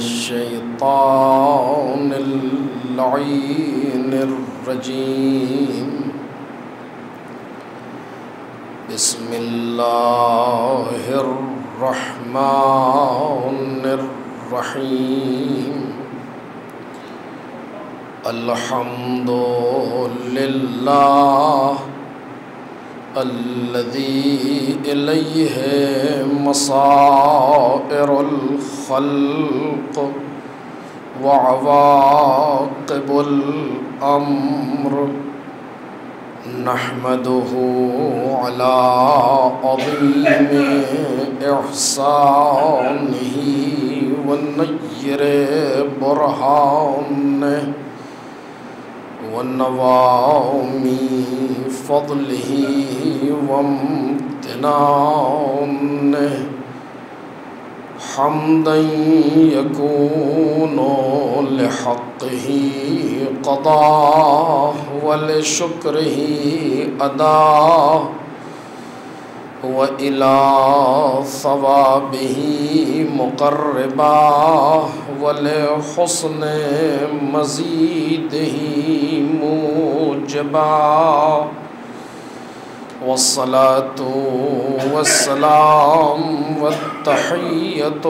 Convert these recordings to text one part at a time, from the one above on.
الشيطان اللعين الرجيم بسم الله الرحمن الرحيم الحمد لله الذي إليه مصائر الخلق وعواقب الأمر نحمده على عظيم إحسانه ونير برهانه ونوام فضله وامتنانه حمدا يكون لحقه قضاء ولشكره أداء وإلى ثوابه مقربا ولحسن مزيده موجبا والصلاة والسلام والتحية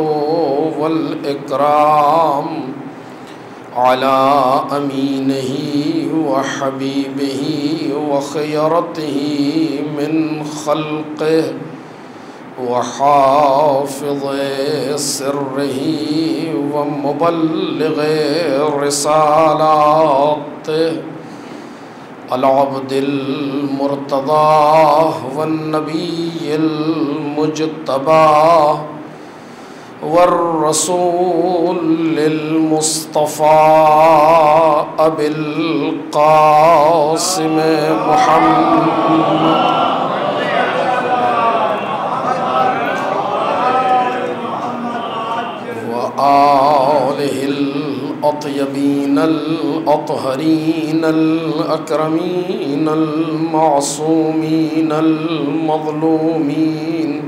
والإكرام على أمينه وحبيبه وخيرته من خلقه وحافظ سره ومبلغ رسالاته العبد المرتضى والنبي المجتبى والرسول المصطفى أبي القاسم محمد وآله الأطيبين الأطهرين الأكرمين المعصومين المظلومين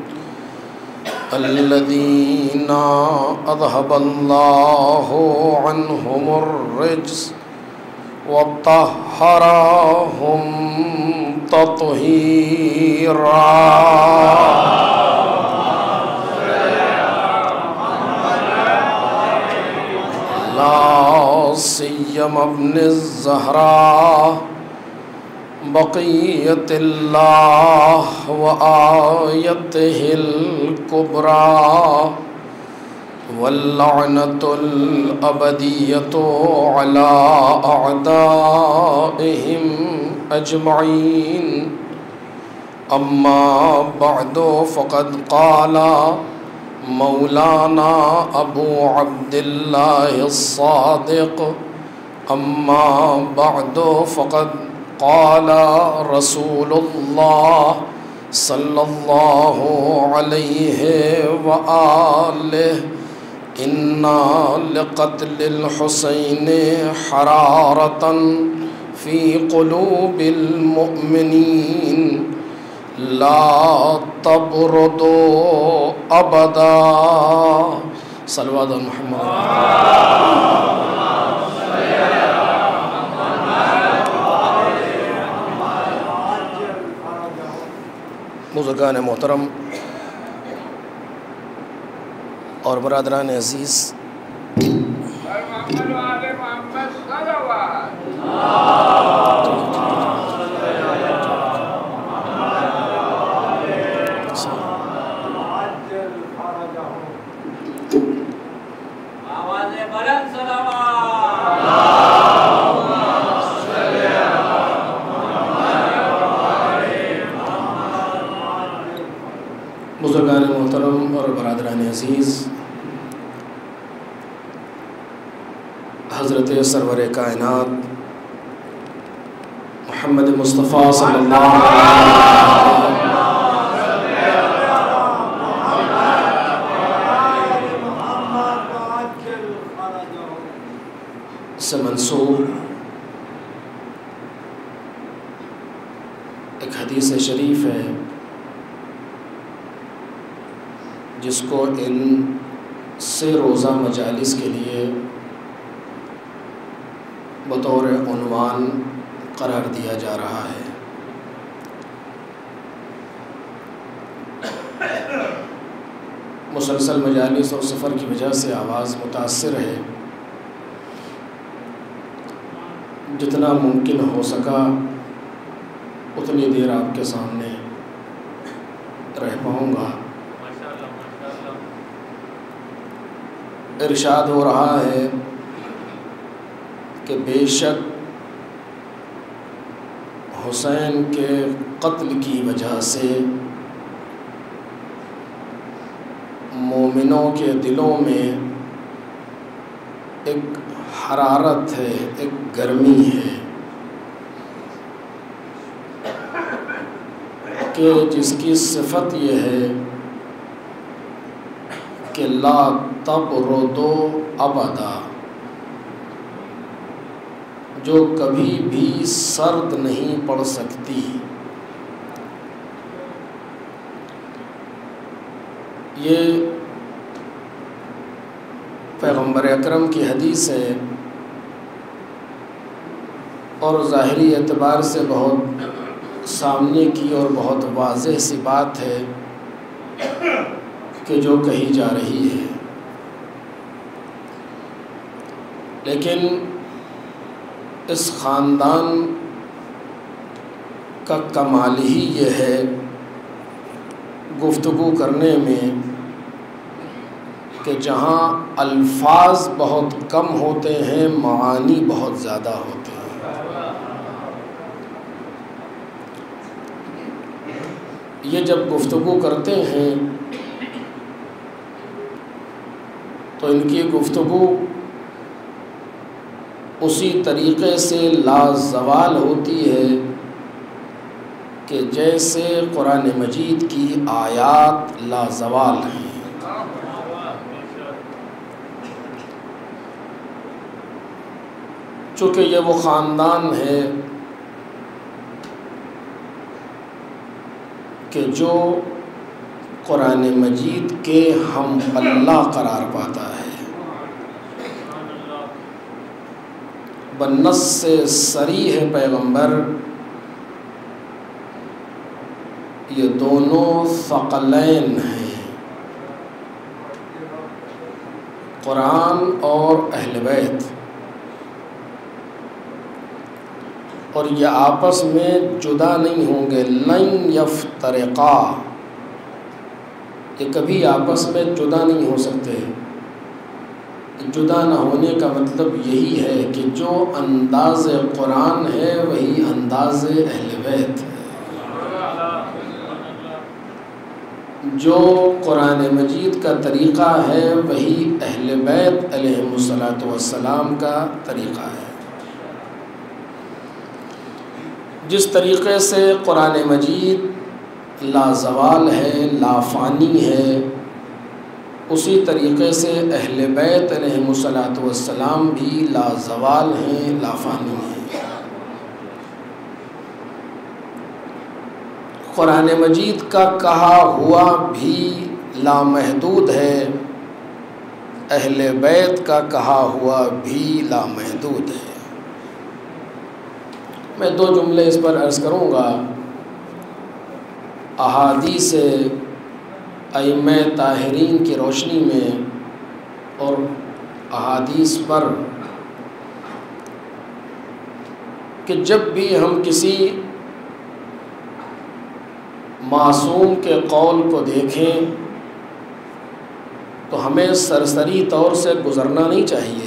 الذين أذهب الله عنهم الرجس وطهرهم تطهيرا لا سيما ابن الزهراء بقية الله وآيته الكبرى واللعنة الأبدية على أعدائهم أجمعين أما بعد فقد قال مولانا أبو عبد الله الصادق أما بعد فقد قال رسول الله صلى الله عليه وآله إن لقتل الحسين حرارة في قلوب المؤمنين لا تبرد أبدا صلوات محمد بزرگان محترم اور برادران عزیز، بزرگان محترم اور برادران عزیز، حضرت سرور کائنات محمد مصطفیٰ صلی اللہ علیہ وسلم سے منسوب ایک حدیث شریف ہے جس کو ان سے روزہ مجالس کے لیے بطور عنوان قرار دیا جا رہا ہے۔ مسلسل مجالس اور سفر کی وجہ سے آواز متاثر ہے، جتنا ممکن ہو سکا اتنی دیر آپ کے سامنے رہ پاؤں گا۔ ارشاد ہو رہا ہے کہ بے شک حسین کے قتل کی وجہ سے مومنوں کے دلوں میں ایک حرارت ہے، ایک گرمی ہے کہ جس کی صفت یہ ہے کہ لا تبردو ابدا، جو کبھی بھی سرد نہیں پڑ سکتی۔ یہ پیغمبر اکرم کی حدیث ہے اور ظاہری اعتبار سے بہت سامنے کی اور بہت واضح سی بات ہے کہ جو کہی جا رہی ہے، لیکن اس خاندان کا کمال ہی یہ ہے گفتگو کرنے میں کہ جہاں الفاظ بہت کم ہوتے ہیں معانی بہت زیادہ ہوتے ہیں۔ یہ جب گفتگو کرتے ہیں تو ان کی گفتگو اسی طریقے سے لازوال ہوتی ہے کہ جیسے قرآن مجید کی آیات لازوال ہیں۔ چونکہ یہ وہ خاندان ہے کہ جو قرآن مجید کے ہم اللہ قرار پاتا ہے، بالنص سے صریح ہے پیغمبر یہ دونوں ثقلین ہیں، قرآن اور اہل بیت، اور یہ آپس میں جدا نہیں ہوں گے۔ لن یفترقا، یہ کبھی آپس میں جدا نہیں ہو سکتے۔ جدا نہ ہونے کا مطلب یہی ہے کہ جو انداز قرآن ہے وہی انداز اہل بیت ہے، جو قرآن مجید کا طریقہ ہے وہی اہل بیت علیہم الصلاۃ والسلام کا طریقہ ہے۔ جس طریقے سے قرآن مجید لازوال ہے، لافانی ہے، اسی طریقے سے اہل بیت علیہم الصلاۃ والسلام بھی لازوال ہیں، لافانی ہیں۔ قرآن مجید کا کہا ہوا بھی لامحدود ہے، اہل بیت کا کہا ہوا بھی لامحدود ہے۔ میں دو جملے اس پر عرض کروں گا۔ احادیث ائمہ طاہرین کی روشنی میں اور احادیث پر کہ جب بھی ہم کسی معصوم کے قول کو دیکھیں تو ہمیں سرسری طور سے گزرنا نہیں چاہیے،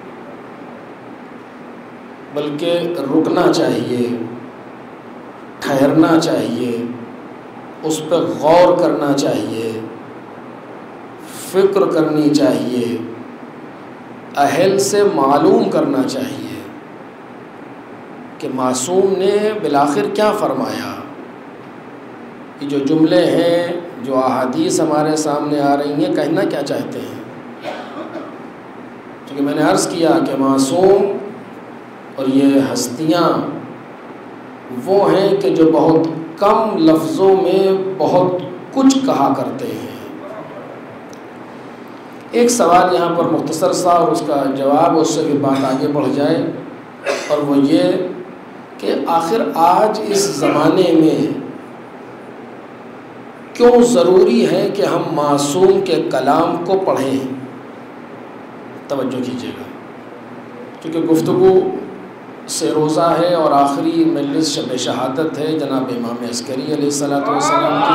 بلکہ رکنا چاہیے، ٹھہرنا چاہیے، اس پہ غور کرنا چاہیے، فکر کرنی چاہیے، اہل سے معلوم کرنا چاہیے کہ معصوم نے بالآخر کیا فرمایا۔ یہ جو جملے ہیں، جو احادیث ہمارے سامنے آ رہی ہیں، کہنا کیا چاہتے ہیں؟ کیونکہ میں نے عرض کیا کہ معصوم اور یہ ہستیاں وہ ہیں کہ جو بہت کم لفظوں میں بہت کچھ کہا کرتے ہیں۔ ایک سوال یہاں پر مختصر سا اور اس کا جواب، اس سے بھی بات آگے بڑھ جائے، اور وہ یہ کہ آخر آج اس زمانے میں کیوں ضروری ہے کہ ہم معصوم کے کلام کو پڑھیں؟ توجہ کیجیے گا، کیونکہ گفتگو سے روزہ ہے اور آخری مجلس شب شہادت ہے جناب امام عسکری علیہ السلام کی۔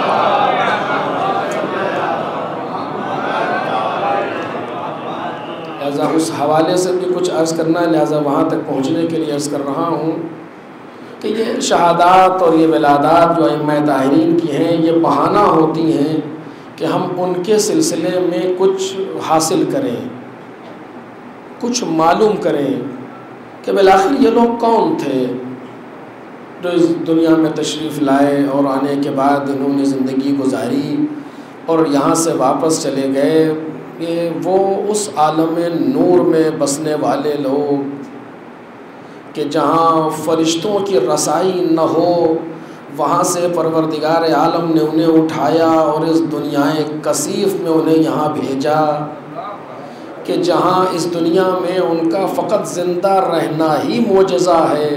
لہٰذا اس حوالے سے بھی کچھ عرض کرنا ہے، لہٰذا وہاں تک پہنچنے کے لیے عرض کر رہا ہوں کہ یہ شہادات اور یہ ولادات جو ائمہ طاہرین کی ہیں، یہ بہانہ ہوتی ہیں کہ ہم ان کے سلسلے میں کچھ حاصل کریں، کچھ معلوم کریں کہ بالآخر یہ لوگ کون تھے جو اس دنیا میں تشریف لائے اور آنے کے بعد انہوں نے زندگی گزاری اور یہاں سے واپس چلے گئے۔ یہ وہ اس عالم نور میں بسنے والے لوگ کہ جہاں فرشتوں کی رسائی نہ ہو، وہاں سے پروردگار عالم نے انہیں اٹھایا اور اس دنیا کثیف میں انہیں یہاں بھیجا، کہ جہاں اس دنیا میں ان کا فقط زندہ رہنا ہی معجزہ ہے۔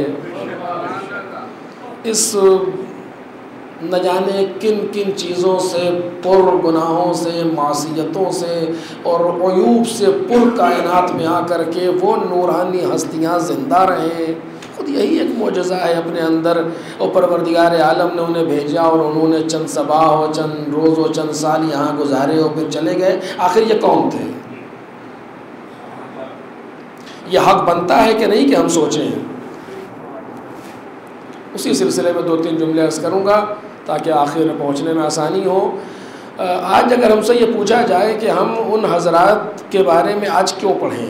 اس نہ جانے کن کن چیزوں سے، پر گناہوں سے، معصیتوں سے اور عیوب سے پر کائنات میں آ کر کے وہ نورانی ہستیاں زندہ رہیں، خود یہی ایک معجزہ ہے اپنے اندر۔ اور پروردگار عالم نے انہیں بھیجا اور انہوں نے چند صباح و چند روز و چند سال یہاں گزارے اور پھر چلے گئے۔ آخر یہ کون تھے؟ یہ حق بنتا ہے کہ نہیں کہ ہم سوچیں؟ اسی سلسلے میں 2-3 جملے عرض کروں گا تاکہ آخر میں پہنچنے میں آسانی ہو۔ آج اگر ہم سے یہ پوچھا جائے کہ ہم ان حضرات کے بارے میں آج کیوں پڑھیں،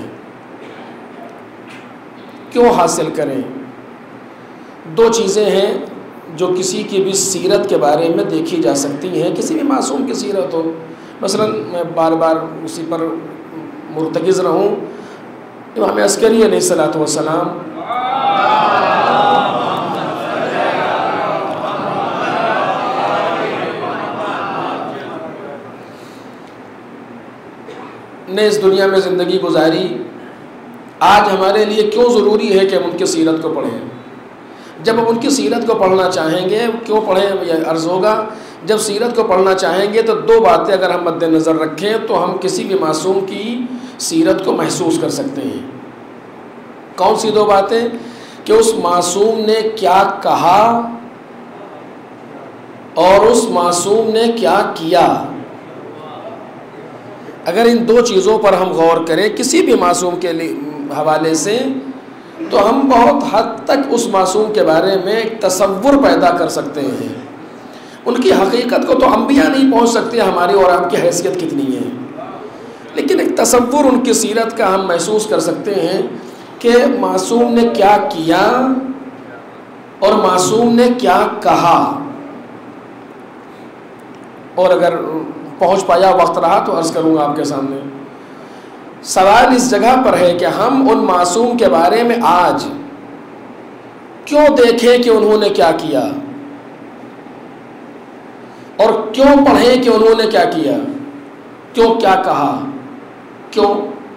کیوں حاصل کریں، 2 چیزیں ہیں جو کسی کی بھی سیرت کے بارے میں دیکھی جا سکتی ہیں، کسی بھی معصوم کی سیرت ہو۔ مثلا میں بار بار اسی پر مرتکز رہوں، امام عسکری علیہ السلام نے اس دنیا میں زندگی گزاری، آج ہمارے لیے کیوں ضروری ہے کہ ہم ان کی سیرت کو پڑھیں؟ جب ہم ان کی سیرت کو پڑھنا چاہیں گے، کیوں پڑھیں یہ عرض ہوگا، جب سیرت کو پڑھنا چاہیں گے تو 2 باتیں اگر ہم مد نظر رکھیں تو ہم کسی بھی معصوم کی سیرت کو محسوس کر سکتے ہیں۔ کون سی 2 باتیں؟ کہ اس معصوم نے کیا کہا اور اس معصوم نے کیا کیا۔ اگر ان 2 چیزوں پر ہم غور کریں کسی بھی معصوم کے حوالے سے، تو ہم بہت حد تک اس معصوم کے بارے میں ایک تصور پیدا کر سکتے ہیں۔ ان کی حقیقت کو تو انبیاء نہیں پہنچ سکتے، ہماری اور آپ کی حیثیت کتنی ہے، لیکن ایک تصور ان کی سیرت کا ہم محسوس کر سکتے ہیں کہ معصوم نے کیا کیا اور معصوم نے کیا کہا۔ اور اگر پہنچ پایا وقت رہا تو عرض کروں گا آپ کے سامنے۔ سوال اس جگہ پر ہے کہ ہم ان معصوم کے بارے میں آج کیوں دیکھیں کہ انہوں نے کیا کیا، اور کیوں پڑھیں کہ انہوں نے کیا کیا، کیوں کیا کہا، کیوں؟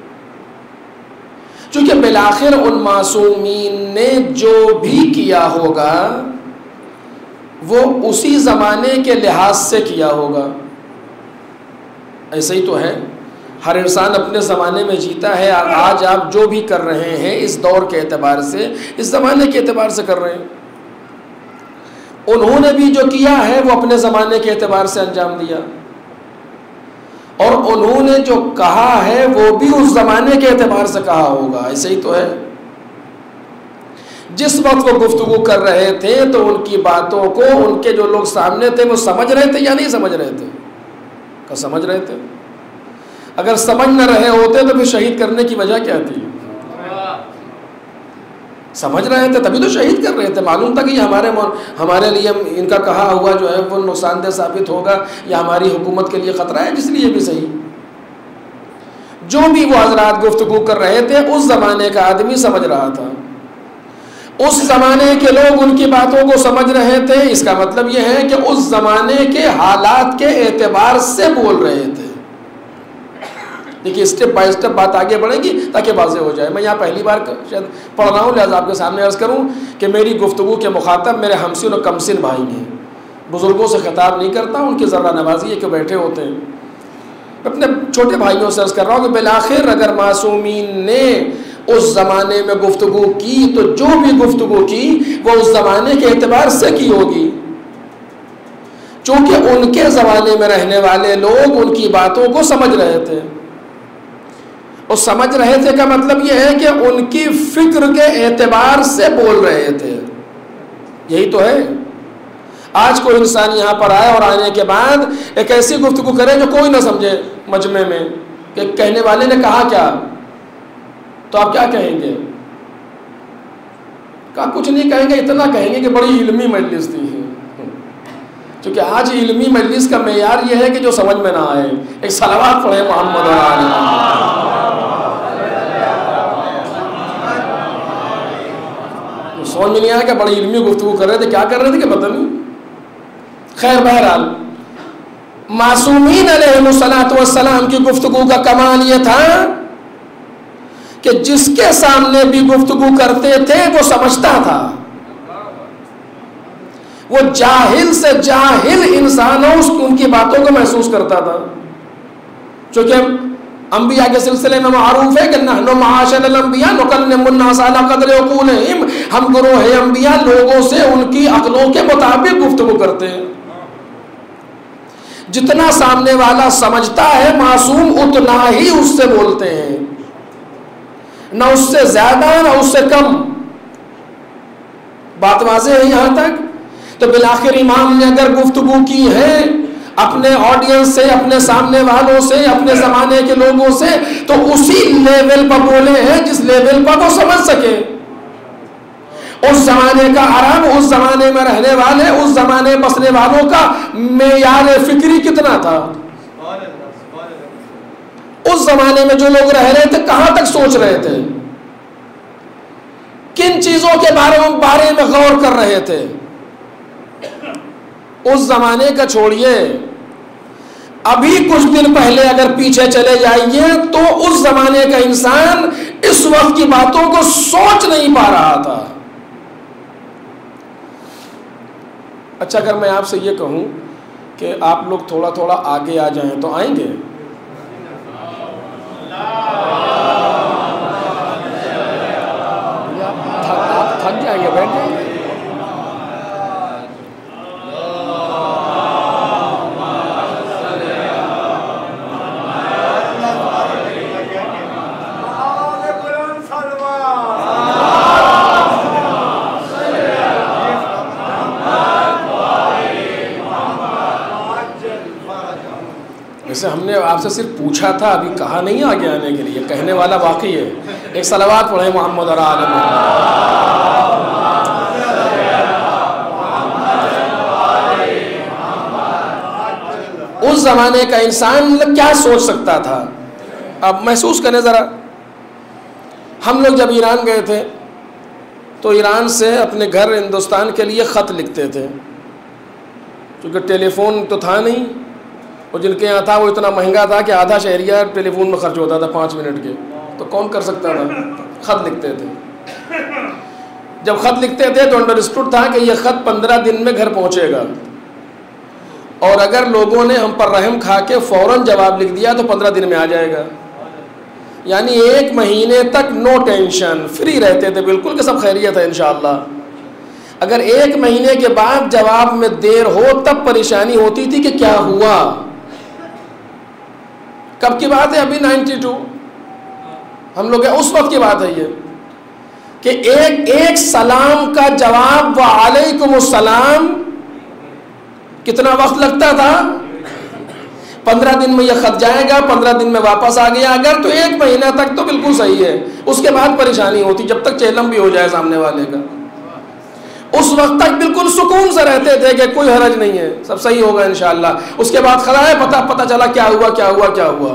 چونکہ بالآخر ان معصومین نے جو بھی کیا ہوگا وہ اسی زمانے کے لحاظ سے کیا ہوگا۔ ایسے ہی تو ہے، ہر انسان اپنے زمانے میں جیتا ہے۔ آج آپ جو بھی کر رہے ہیں اس دور کے اعتبار سے، اس زمانے کے اعتبار سے کر رہے ہیں۔ انہوں نے بھی جو کیا ہے وہ اپنے زمانے کے اعتبار سے انجام دیا، اور انہوں نے جو کہا ہے وہ بھی اس زمانے کے اعتبار سے کہا ہوگا۔ ایسے ہی تو ہے، جس وقت وہ گفتگو کر رہے تھے تو ان کی باتوں کو ان کے جو لوگ سامنے تھے وہ سمجھ رہے تھے یا نہیں سمجھ رہے تھے؟ کہ سمجھ رہے تھے۔ اگر سمجھ نہ رہے ہوتے تو پھر شہید کرنے کی وجہ کیا تھی؟ سمجھ رہے تھے تبھی تو شہید کر رہے تھے، معلوم تھا کہ یہ ہمارے لیے ان کا کہا ہوا جو ہے وہ نقصان دہ ثابت ہوگا یا ہماری حکومت کے لیے خطرہ ہے، جس لیے بھی صحیح۔ جو بھی وہ حضرات گفتگو کر رہے تھے اس زمانے کا آدمی سمجھ رہا تھا، اس زمانے کے لوگ ان کی باتوں کو سمجھ رہے تھے۔ اس کا مطلب یہ ہے کہ اس زمانے کے حالات کے اعتبار سے بول رہے تھے۔ دیکھیے اسٹیپ بائی اسٹیپ بات آگے بڑھے گی تاکہ واضح ہو جائے. میں یہاں پہلی بار شاید پڑھ رہا ہوں، لہٰذا آپ کے سامنے عرض کروں کہ میری گفتگو کے مخاطب میرے ہمسن و کمسن بھائی ہیں. بزرگوں سے خطاب نہیں کرتا، ان کی ذرہ نوازی ہے کہ بیٹھے ہوتے ہیں. اپنے چھوٹے بھائیوں سے عرض کر رہا ہوں کہ بالآخر اگر معصومین نے اس زمانے میں گفتگو کی تو جو بھی گفتگو کی وہ اس زمانے کے اعتبار سے کی ہوگی، چونکہ ان کے زمانے میں رہنے والے لوگ ان کی باتوں کو سمجھ رہے تھے. اور سمجھ رہے تھے کا مطلب یہ ہے کہ ان کی فکر کے اعتبار سے بول رہے تھے. یہی تو ہے. آج کوئی انسان یہاں پر آئے اور آنے کے بعد ایک ایسی گفتگو کرے جو کوئی نہ سمجھے مجمع میں کہ کہنے والے نے کہا کیا، تو آپ کیا کہیں گے؟ کہا کچھ نہیں کہیں گے، اتنا کہیں گے کہ بڑی علمی مجلس تھی. چونکہ آج علمی مجلس کا معیار یہ ہے کہ جو سمجھ میں نہ آئے. ایک صلوات پڑھے محمد سمجھ میں نہیں آیا کہ بڑی علمی گفتگو کر رہے تھے، کیا کر رہے تھے کہ پتہ نہیں. خیر بہرحال معصومین علیہ الصلوۃ والسلام کی گفتگو کا کمال یہ تھا کہ جس کے سامنے بھی گفتگو کرتے تھے وہ سمجھتا تھا. وہ جاہل سے جاہل انسانوں ان کی باتوں کو محسوس کرتا تھا. چونکہ انبیاء کے سلسلے میں معروف ہے کہ نحن معاشر الانبیاء نکلم الناس علی قدر عقولہم، ہم گروہ انبیاء لوگوں سے ان کی عقلوں کے مطابق گفتگو کرتے ہیں. جتنا سامنے والا سمجھتا ہے معصوم اتنا ہی اس سے بولتے ہیں، نہ اس سے زیادہ نہ اس سے کم. بات واضح ہے یہاں تک؟ تو بالآخر امام نے اگر گفتگو کی ہے اپنے آڈینس سے، اپنے سامنے والوں سے، اپنے زمانے کے لوگوں سے، تو اسی لیول پر بولے ہیں جس لیول پر وہ سمجھ سکے. اس زمانے کا عرب، اس زمانے میں رہنے والے، اس زمانے بسنے والوں کا معیار فکری کتنا تھا. اس زمانے میں جو لوگ رہ رہے تھے کہاں تک سوچ رہے تھے، کن چیزوں کے بارے میں غور کر رہے تھے. اس زمانے کا چھوڑیے، ابھی کچھ دن پہلے اگر پیچھے چلے جائیے تو اس زمانے کا انسان اس وقت کی باتوں کو سوچ نہیں پا رہا تھا. اچھا اگر میں آپ سے یہ کہوں کہ آپ لوگ تھوڑا تھوڑا آگے آ جائیں تو آئیں گے؟ آپ تھک جائیں گے، بیٹھ جائیں گے. ویسے ہم نے آپ سے صرف پوچھا تھا، ابھی کہا نہیں آگے آنے کے لیے. کہنے والا باقی ہے. ایک صلوات پڑھیں محمد اور آل محمد. اس زمانے کا انسان کیا سوچ سکتا تھا؟ اب محسوس کریں ذرا. ہم لوگ جب ایران گئے تھے تو ایران سے اپنے گھر ہندوستان کے لیے خط لکھتے تھے، کیونکہ ٹیلی فون تو تھا نہیں، اور جن کے یہاں تھا وہ اتنا مہنگا تھا کہ آدھا شہریہ ٹیلی فون میں خرچ ہوتا تھا 5 منٹ کے. تو کون کر سکتا تھا؟ خط لکھتے تھے. جب خط لکھتے تھے تو انڈرسٹوڈ تھا کہ یہ خط 15 دن میں گھر پہنچے گا، اور اگر لوگوں نے ہم پر رحم کھا کے فوراً جواب لکھ دیا تو 15 دن میں آ جائے گا. یعنی 1 مہینے تک نو ٹینشن، فری رہتے تھے بالکل کہ سب خیریت ہے انشاءاللہ. اگر 1 مہینے کے بعد جواب میں دیر ہو تب پریشانی ہوتی تھی کہ کیا ہوا. کب کی بات ہے؟ ابھی 92 ہم لوگ اس وقت کی بات ہے یہ کہ ایک سلام کا جواب وعلیکم السلام کتنا وقت لگتا تھا؟ 15 دن میں یہ خط جائے گا، 15 دن میں واپس آ گیا اگر تو 1 مہینہ تک تو بالکل صحیح ہے. اس کے بعد پریشانی ہوتی جب تک چہلم بھی ہو جائے سامنے والے کا. اس وقت تک بالکل سکون سے رہتے تھے کہ کوئی حرج نہیں ہے، سب صحیح ہوگا انشاءاللہ. اس کے بعد خدا ہے پتہ چلا کیا ہوا.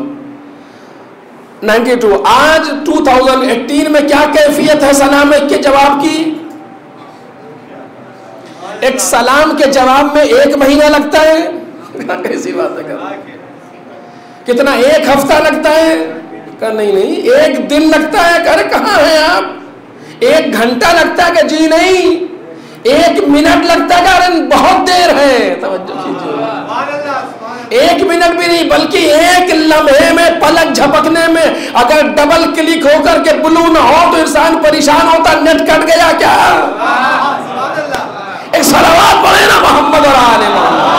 92 آج 2018 میں کیا کیفیت ہے سلام کے جواب کی؟ ایک سلام کے جواب میں 1 مہینہ لگتا ہے. کیسی بات ہے. کتنا؟ 1 ہفتہ لگتا ہے؟ کہا نہیں 1 دن لگتا ہے. کہا کہاں ہیں آپ؟ 1 گھنٹہ لگتا ہے؟ کہ جی نہیں 1 منٹ لگتا ہے. کہ بہت دیر ہے. توجہ کیجیے، 1 منٹ بھی نہیں بلکہ 1 لمحے میں، پلک جھپکنے میں اگر ڈبل کلک ہو کر کے بلو نہ ہو تو انسان پریشان ہوتا. نیٹ کٹ گیا کیا؟ ایک صلوات پڑھے نا محمد اور آل محمد.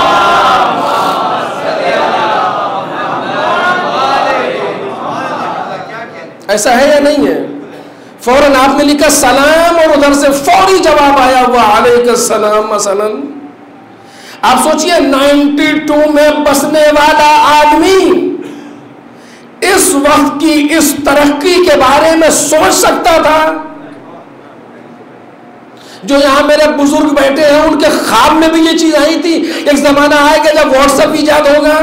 ایسا ہے یا نہیں ہے؟ فوراً آپ نے لکھا سلام اور ادھر سے فوری جواب آیا ہوا علیکم السلام. مثلا آپ سوچئے 92 میں بسنے والا آدمی اس وقت کی اس ترقی کے بارے میں سوچ سکتا تھا؟ جو یہاں میرے بزرگ بیٹھے ہیں ان کے خواب میں بھی یہ چیز آئی تھی ایک زمانہ آئے گا جب واٹس ایپ ایجاد ہوگا؟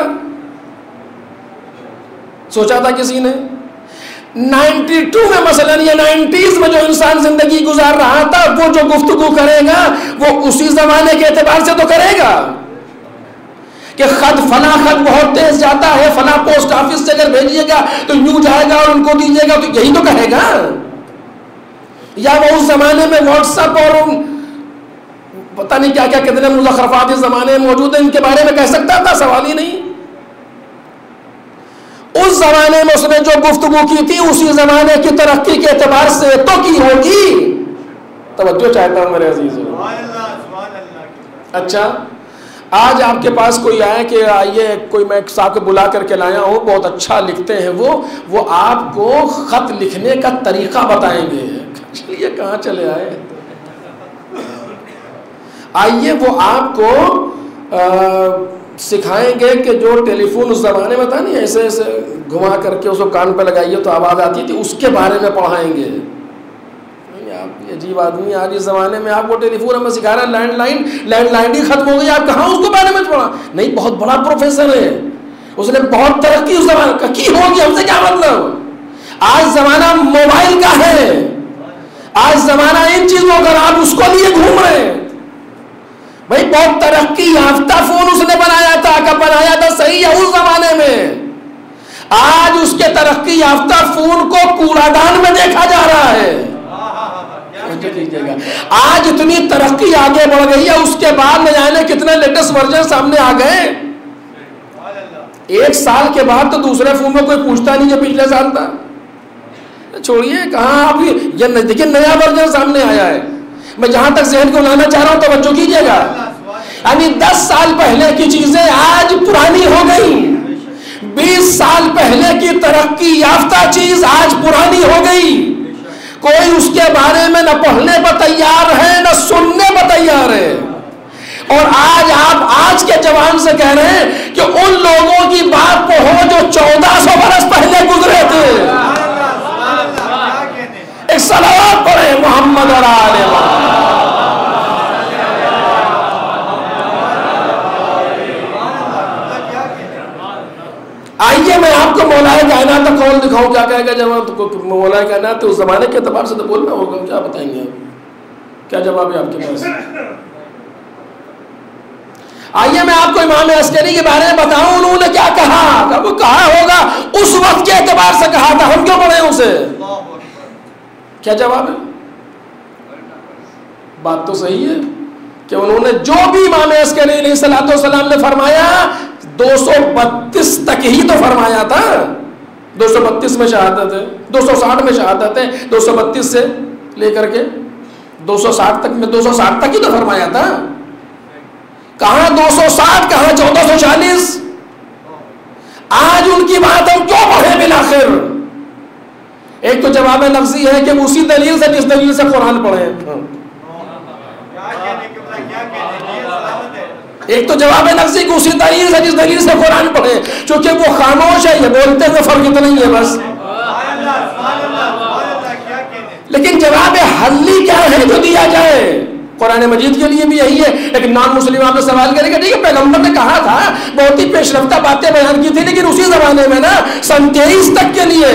سوچا تھا کسی نے؟ 92 میں مثلا یا 90s میں جو انسان زندگی گزار رہا تھا وہ جو گفتگو کرے گا وہ اسی زمانے کے اعتبار سے تو کرے گا کہ فلاں خط بہت تیز جاتا ہے، فلاں پوسٹ آفس سے اگر بھیجیے گا تو یوں جائے گا اور ان کو دیجیے گا، تو یہی تو کہے گا. یا وہ اس زمانے میں واٹس ایپ اور پتہ نہیں کیا کیا کتنے مزخرفات اس زمانے میں موجود ہیں ان کے بارے میں کہہ سکتا تھا؟ سوال ہی نہیں. اس زمانے میں اس نے جو گفتگو کی تھی اسی زمانے کی ترقی کے اعتبار سے تو کی ہوگی. توجہ چاہتا ہوں میرے عزیزو. اچھا آج آپ کے پاس کوئی آئے کہ آئیے کوئی میں صاحب کو بلا کر کے لایا ہوں، بہت اچھا لکھتے ہیں وہ آپ کو خط لکھنے کا طریقہ بتائیں گے. چلیے کہاں چلے آئے. آئیے وہ آپ کو سکھائیں گے کہ جو ٹیلی فون اس زمانے میں تھا نہیں ایسے ایسے گھما کر کے اس کو کان پہ لگائیے تو آواز آتی تھی، اس کے بارے میں پڑھائیں گے. آپ عجیب آدمی. آج اس زمانے میں آپ کو ٹیلی فون ہمیں سکھا رہا ہے لینڈ لائن ہی ختم ہو گئی، آپ کہاں اس کو بارے میں پڑھا؟ نہیں بہت بڑا پروفیسر ہے، اس نے بہت ترقی اس زمانے کا کی ہوگی. ہم سے کیا مطلب؟ آج زمانہ موبائل کا ہے، آج زمانہ ان چیزوں کا، آپ اس کو لیے گھوم رہے ہیں. بھائی بہت ترقی یافتہ فون اس نے بنایا تھا، کہ بنایا تھا صحیح ہے اس زمانے میں. آج اس کے ترقی یافتہ فون کو کوڑا دان میں دیکھا جا رہا ہے. آج اتنی ترقی آگے بڑھ گئی ہے، اس کے بعد نہ جانے کتنے لیٹسٹ ورژن سامنے آ گئے. 1 سال کے بعد تو دوسرے فون میں کوئی پوچھتا نہیں جو پچھلے سال تھا. چھوڑیے کہاں آپ یہ دیکھیں نیا ورژن سامنے آیا ہے. میں جہاں تک ذہن کو لانا چاہ رہا ہوں توجہ کیجیے گا. یعنی 10 سال پہلے کی چیزیں آج پرانی ہو گئی. 20 سال پہلے کی ترقی یافتہ چیز آج پرانی ہو گئی. کوئی اس کے بارے میں نہ پڑھنے پر تیار ہے نہ سننے پر تیار ہے. اور آج آپ آج کے جوان سے کہہ رہے ہیں کہ ان لوگوں کی بات پڑھو جو 1400 برس پہلے گزرے تھے. ایک صلوات پڑھیں محمد اور آل محمد. آئیے میں آپ کو مولا کائنات کا قول دکھاؤں. کیا کہے گا جب مولا کائنات تو اس زمانے کے اعتبار سے تو بولنا ہوگا. کیا بتائیں گے آپ؟ کیا جواب ہے آپ کے پاس؟ آئیے میں آپ کو امام عسکری کے بارے میں بتاؤں انہوں نے کیا کہا. وہ کہا ہوگا اس وقت کے اعتبار سے کہا تھا، ہم کیوں پڑھیں اسے؟ کیا جواب ہے؟ بات تو صحیح ہے کہ انہوں نے جو بھی امام عسکری علیہ السلام نے فرمایا 232 تک ہی تو فرمایا تھا. 232 میں شہادت ہے، 260 میں شہادت ہے، 232 سے لے کر کے 260 تک میں 260 تک ہی تو فرمایا تھا. کہاں 260 کہاں 1440. آج ان کی بات ہم کیوں پڑھیں بالآخر؟ ایک تو جواب لفظی ہے کہ اسی دلیل سے جس دلیل سے قرآن پڑھیں. ایک تو جواب لفظی کہ اسی دلیل سے جس دلیل سے قرآن پڑھیں، چونکہ وہ خاموش ہے، یہ بولتے ہیں فرق اتنا ہی ہے بس. لیکن جواب حلی کیا ہے جو دیا جائے؟ قرآن مجید کے لیے بھی یہی ہے. لیکن نان مسلم آپ نے سوال کرے گا ٹھیک ہے پیغمبر نے کہا تھا، بہت ہی پیش رفتہ باتیں بیان کی تھی، لیکن اسی زمانے میں نا سن 23 تک کے لیے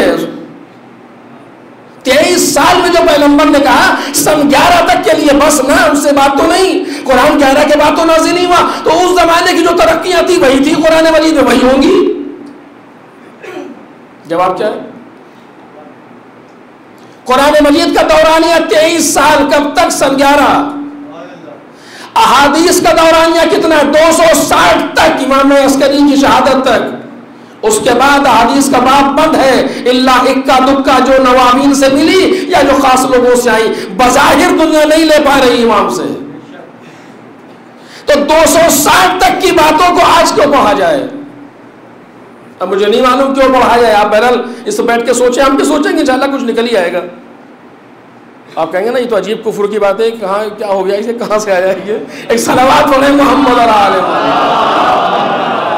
23 سال میں جو پیغمبر نے کہا سن 11 تک کے لیے بس نا، ان سے بات تو نہیں. قرآن 11 کے بعد تو نازل نہیں ہوا، تو اس زمانے کی جو ترقیاں تھی وہی تھی قرآن مجید میں وہی ہوں گی. جواب کیا ہے؟ قرآن مجید کا دورانیہ 23 سال، کب تک؟ سن 11۔ احادیث کا دورانیہ کتنا ہے؟ 260 تک، امام عسکری کی شہادت تک۔ اس کے بعد احادیث کا باب بند ہے، اللہ اکا دکا جو نوامین سے ملی یا جو خاص لوگوں سے آئی، بظاہر دنیا نہیں لے پا رہی امام سے۔ تو 260 تک کی باتوں کو آج کیوں پڑھا جائے؟ اب مجھے نہیں معلوم کیوں پڑھا جائے، آپ بہرحال اس سے بیٹھ کے سوچیں، ہم بھی سوچیں گے انشاءاللہ کچھ نکل ہی آئے گا۔ آپ کہیں گے نا یہ تو عجیب کفر کی بات ہے، کہاں کیا ہو گیا اسے، کہاں سے آیا یہ؟ ایک صلوات پڑھیں محمد اور آل محمد۔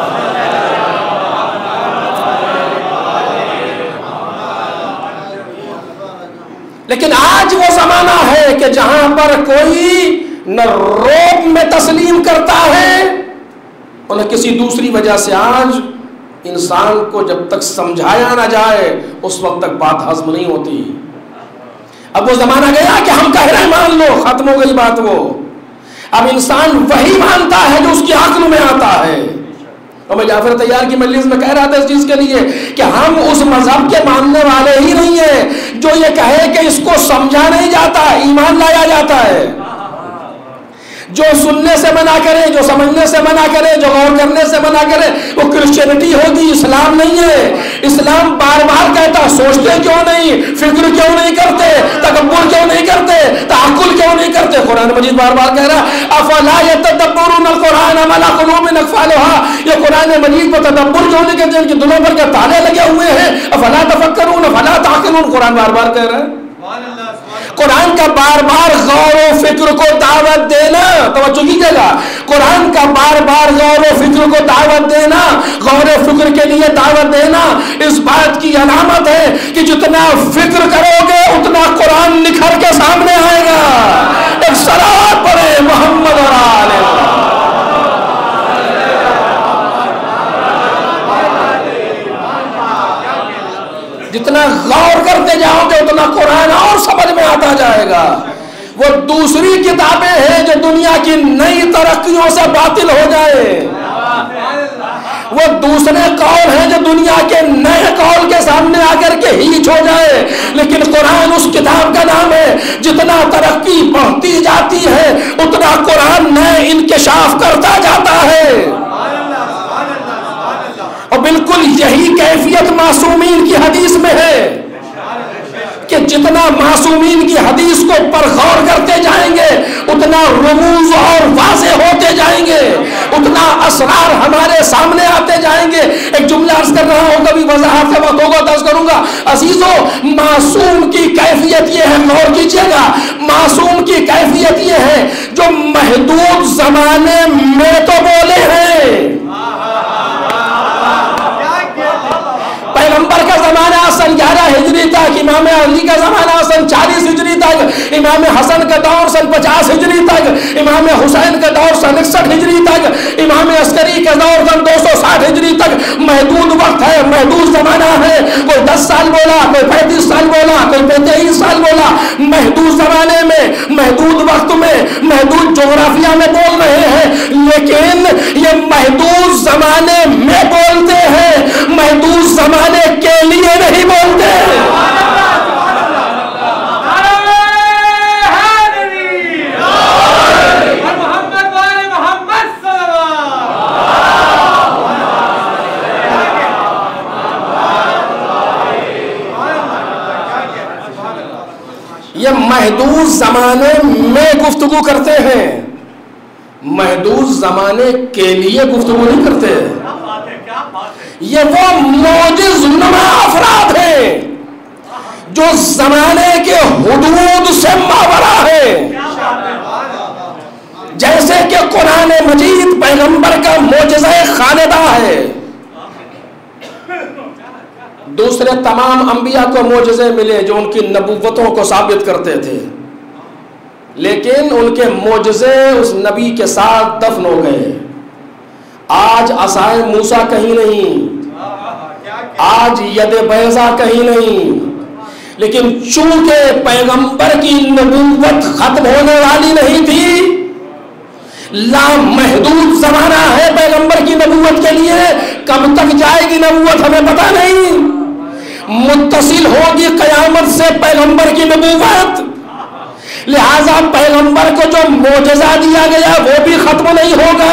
لیکن آج وہ زمانہ ہے کہ جہاں پر کوئی نہ روب میں تسلیم کرتا ہے اور نہ کسی دوسری وجہ سے۔ آج انسان کو جب تک سمجھایا نہ جائے اس وقت تک بات ہضم نہیں ہوتی۔ اب وہ زمانہ گیا کہ ہم کہہ رہے ہیں مان لو، ختم ہو گئی بات۔ وہ اب انسان وہی مانتا ہے جو اس کی عقل میں آتا ہے۔ اور میں جعفر طیار کی مجلس میں کہہ رہا تھا اس چیز کے لیے کہ ہم اس مذہب کے ماننے والے ہی نہیں ہیں جو یہ کہے کہ اس کو سمجھا نہیں جاتا، ایمان لایا جاتا ہے۔ جو سننے سے منع کرے، جو سمجھنے سے منع کرے، جو غور کرنے سے منع کرے، وہ کرسچینٹی ہوگی، اسلام نہیں ہے۔ اسلام بار بار کہتا سوچتے کیوں نہیں، فکر کیوں نہیں کرتے، تکبر کیوں نہیں کرتے، تعقل کیوں نہیں کرتے۔ قرآن مجید بار بار کہہ رہا افلا یتدبرون القرآن ام علی قلوب اقفالها، یہ قرآن مجید کو تدبر کیوں نہیں کرتے، ان کے دلوں پر کیا تالے لگے ہوئے ہیں۔ افلا تفکرون افلا تعقلون، قرآن بار بار کہہ رہا ہے۔ قرآن کا بار بار غور و فکر کو دعوت دینا، توجہ کیجیے گا، قرآن کا بار بار غور و فکر کو دعوت دینا، غور و فکر کے لیے دعوت دینا اس بات کی علامت ہے کہ جتنا فکر کرو گے اتنا قرآن نکھر کے سامنے آئے گا۔ ایک صلوات پڑھے محمد اور آل محمد۔ جتنا غور کرتے جاؤ گے اتنا قرآن اور سمجھ میں آتا جائے گا۔ وہ دوسری کتابیں ہیں جو دنیا کی نئی ترقیوں سے باطل ہو جائے، وہ دوسرے قول ہیں جو دنیا کے نئے قول کے سامنے آ کر کے ہیچ ہو جائے، لیکن قرآن اس کتاب کا نام ہے جتنا ترقی بڑھتی جاتی ہے اتنا قرآن نئے انکشاف کرتا جاتا ہے۔ اور بالکل یہی کیفیت معصومین کی حدیث میں ہے کہ جتنا معصومین کی حدیث کو پر غور کرتے جائیں گے اتنا رموز اور واضح ہوتے جائیں گے، اتنا اسرار ہمارے سامنے آتے جائیں گے۔ ایک جملہ عرض کر رہا ہوں، کبھی وضاحت کا وقت ہوگا تو عرض کروں گا۔ عزیزو، معصوم کی کیفیت یہ ہے، غور کیجئے گا، معصوم کی کیفیت یہ ہے جو محدود زمانے میں تو بولے ہیں۔ پیغمبر کا زمانہ سن 11 ہجری تک، امام علی کا زمانہ سن 40 ہجری تک، امام حسن کا دور سن 50 ہجری تک، امام حسین کا دور سن 61 ہجری تک، امام عسکری کا دور سن 260 ہجری تک۔ محدود وقت ہے، محدود زمانہ ہے۔ کوئی 10 سال بولا، کوئی 35 سال بولا، کوئی 23 سال بولا۔ محدود زمانے میں، محدود وقت میں، محدود جغرافیہ میں بول رہے ہیں، لیکن یہ محدود زمانے میں بولتے ہیں، محدود زمانے کے لیے نہیں بولتے۔ یہ محدود زمانے میں گفتگو کرتے ہیں، محدود زمانے کے لیے گفتگو نہیں کرتے۔ یہ وہ معجز نما افراد ہیں جو زمانے کے حدود سے ماورا ہے، جیسے کہ قرآن مجید پیغمبر کا معجزہ خالدہ ہے۔ دوسرے تمام انبیاء کو معجزے ملے جو ان کی نبوتوں کو ثابت کرتے تھے، لیکن ان کے معجزے اس نبی کے ساتھ دفن ہو گئے۔ آج عصائے موسیٰ کہیں نہیں، آج ید بیضا کہیں نہیں، لیکن چونکہ پیغمبر کی نبوت ختم ہونے والی نہیں تھی، لامحدود زمانہ ہے پیغمبر کی نبوت کے لیے۔ کب تک جائے گی نبوت ہمیں پتہ نہیں، متصل ہوگی قیامت سے پیغمبر کی نبوت، لہذا پیغمبر کو جو معجزہ دیا گیا وہ بھی ختم نہیں ہوگا،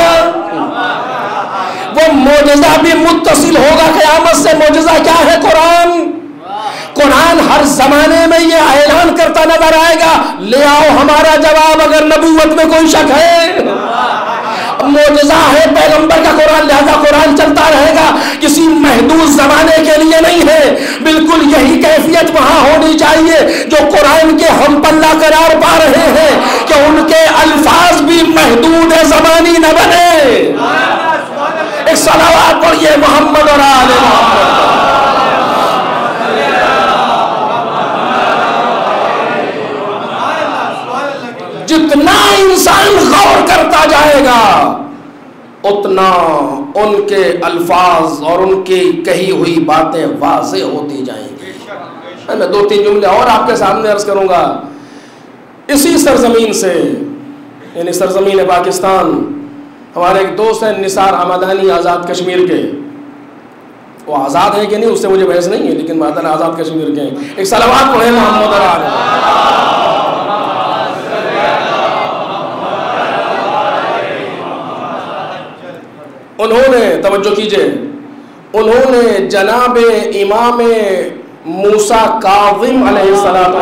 وہ معجزہ بھی متصل ہوگا قیامت سے۔ معجزہ کیا ہے؟ قرآن۔ قرآن ہر زمانے میں یہ اعلان کرتا نظر آئے گا، لے آؤ ہمارا جواب اگر نبوت میں کوئی شک ہے۔ معجزہ ہے پیغمبر کا قرآن، لہذا قرآن چلتا رہے گا، کسی محدود زمانے کے لیے نہیں ہے۔ بالکل یہی کیفیت وہاں ہونی چاہیے جو قرآن کے ہم پلہ قرار پا رہے ہیں، کہ ان کے الفاظ بھی محدود زمانی نہ بنے۔ ایک صلوات پڑھیے محمد اور آل محمد۔ جتنا انسان غور کرتا جائے گا اتنا ان کے الفاظ اور ان کی کہی ہوئی باتیں واضح ہوتی جائیں گی۔ میں دو تین جملے اور آپ کے سامنے عرض کروں گا۔ اسی سرزمین سے، یعنی سرزمین پاکستان، ہمارے ایک دوست ہیں نثار حمدانی آزاد کشمیر کے، وہ آزاد ہیں کہ نہیں اس سے مجھے بحث نہیں ہے، لیکن مادن آزاد کشمیر کے ہیں۔ ایک صلوات پڑھیں محمد اور آل محمد۔ انہوں نے، توجہ کیجئے، انہوں نے جناب امام موسیٰ کاظم علیہ السلام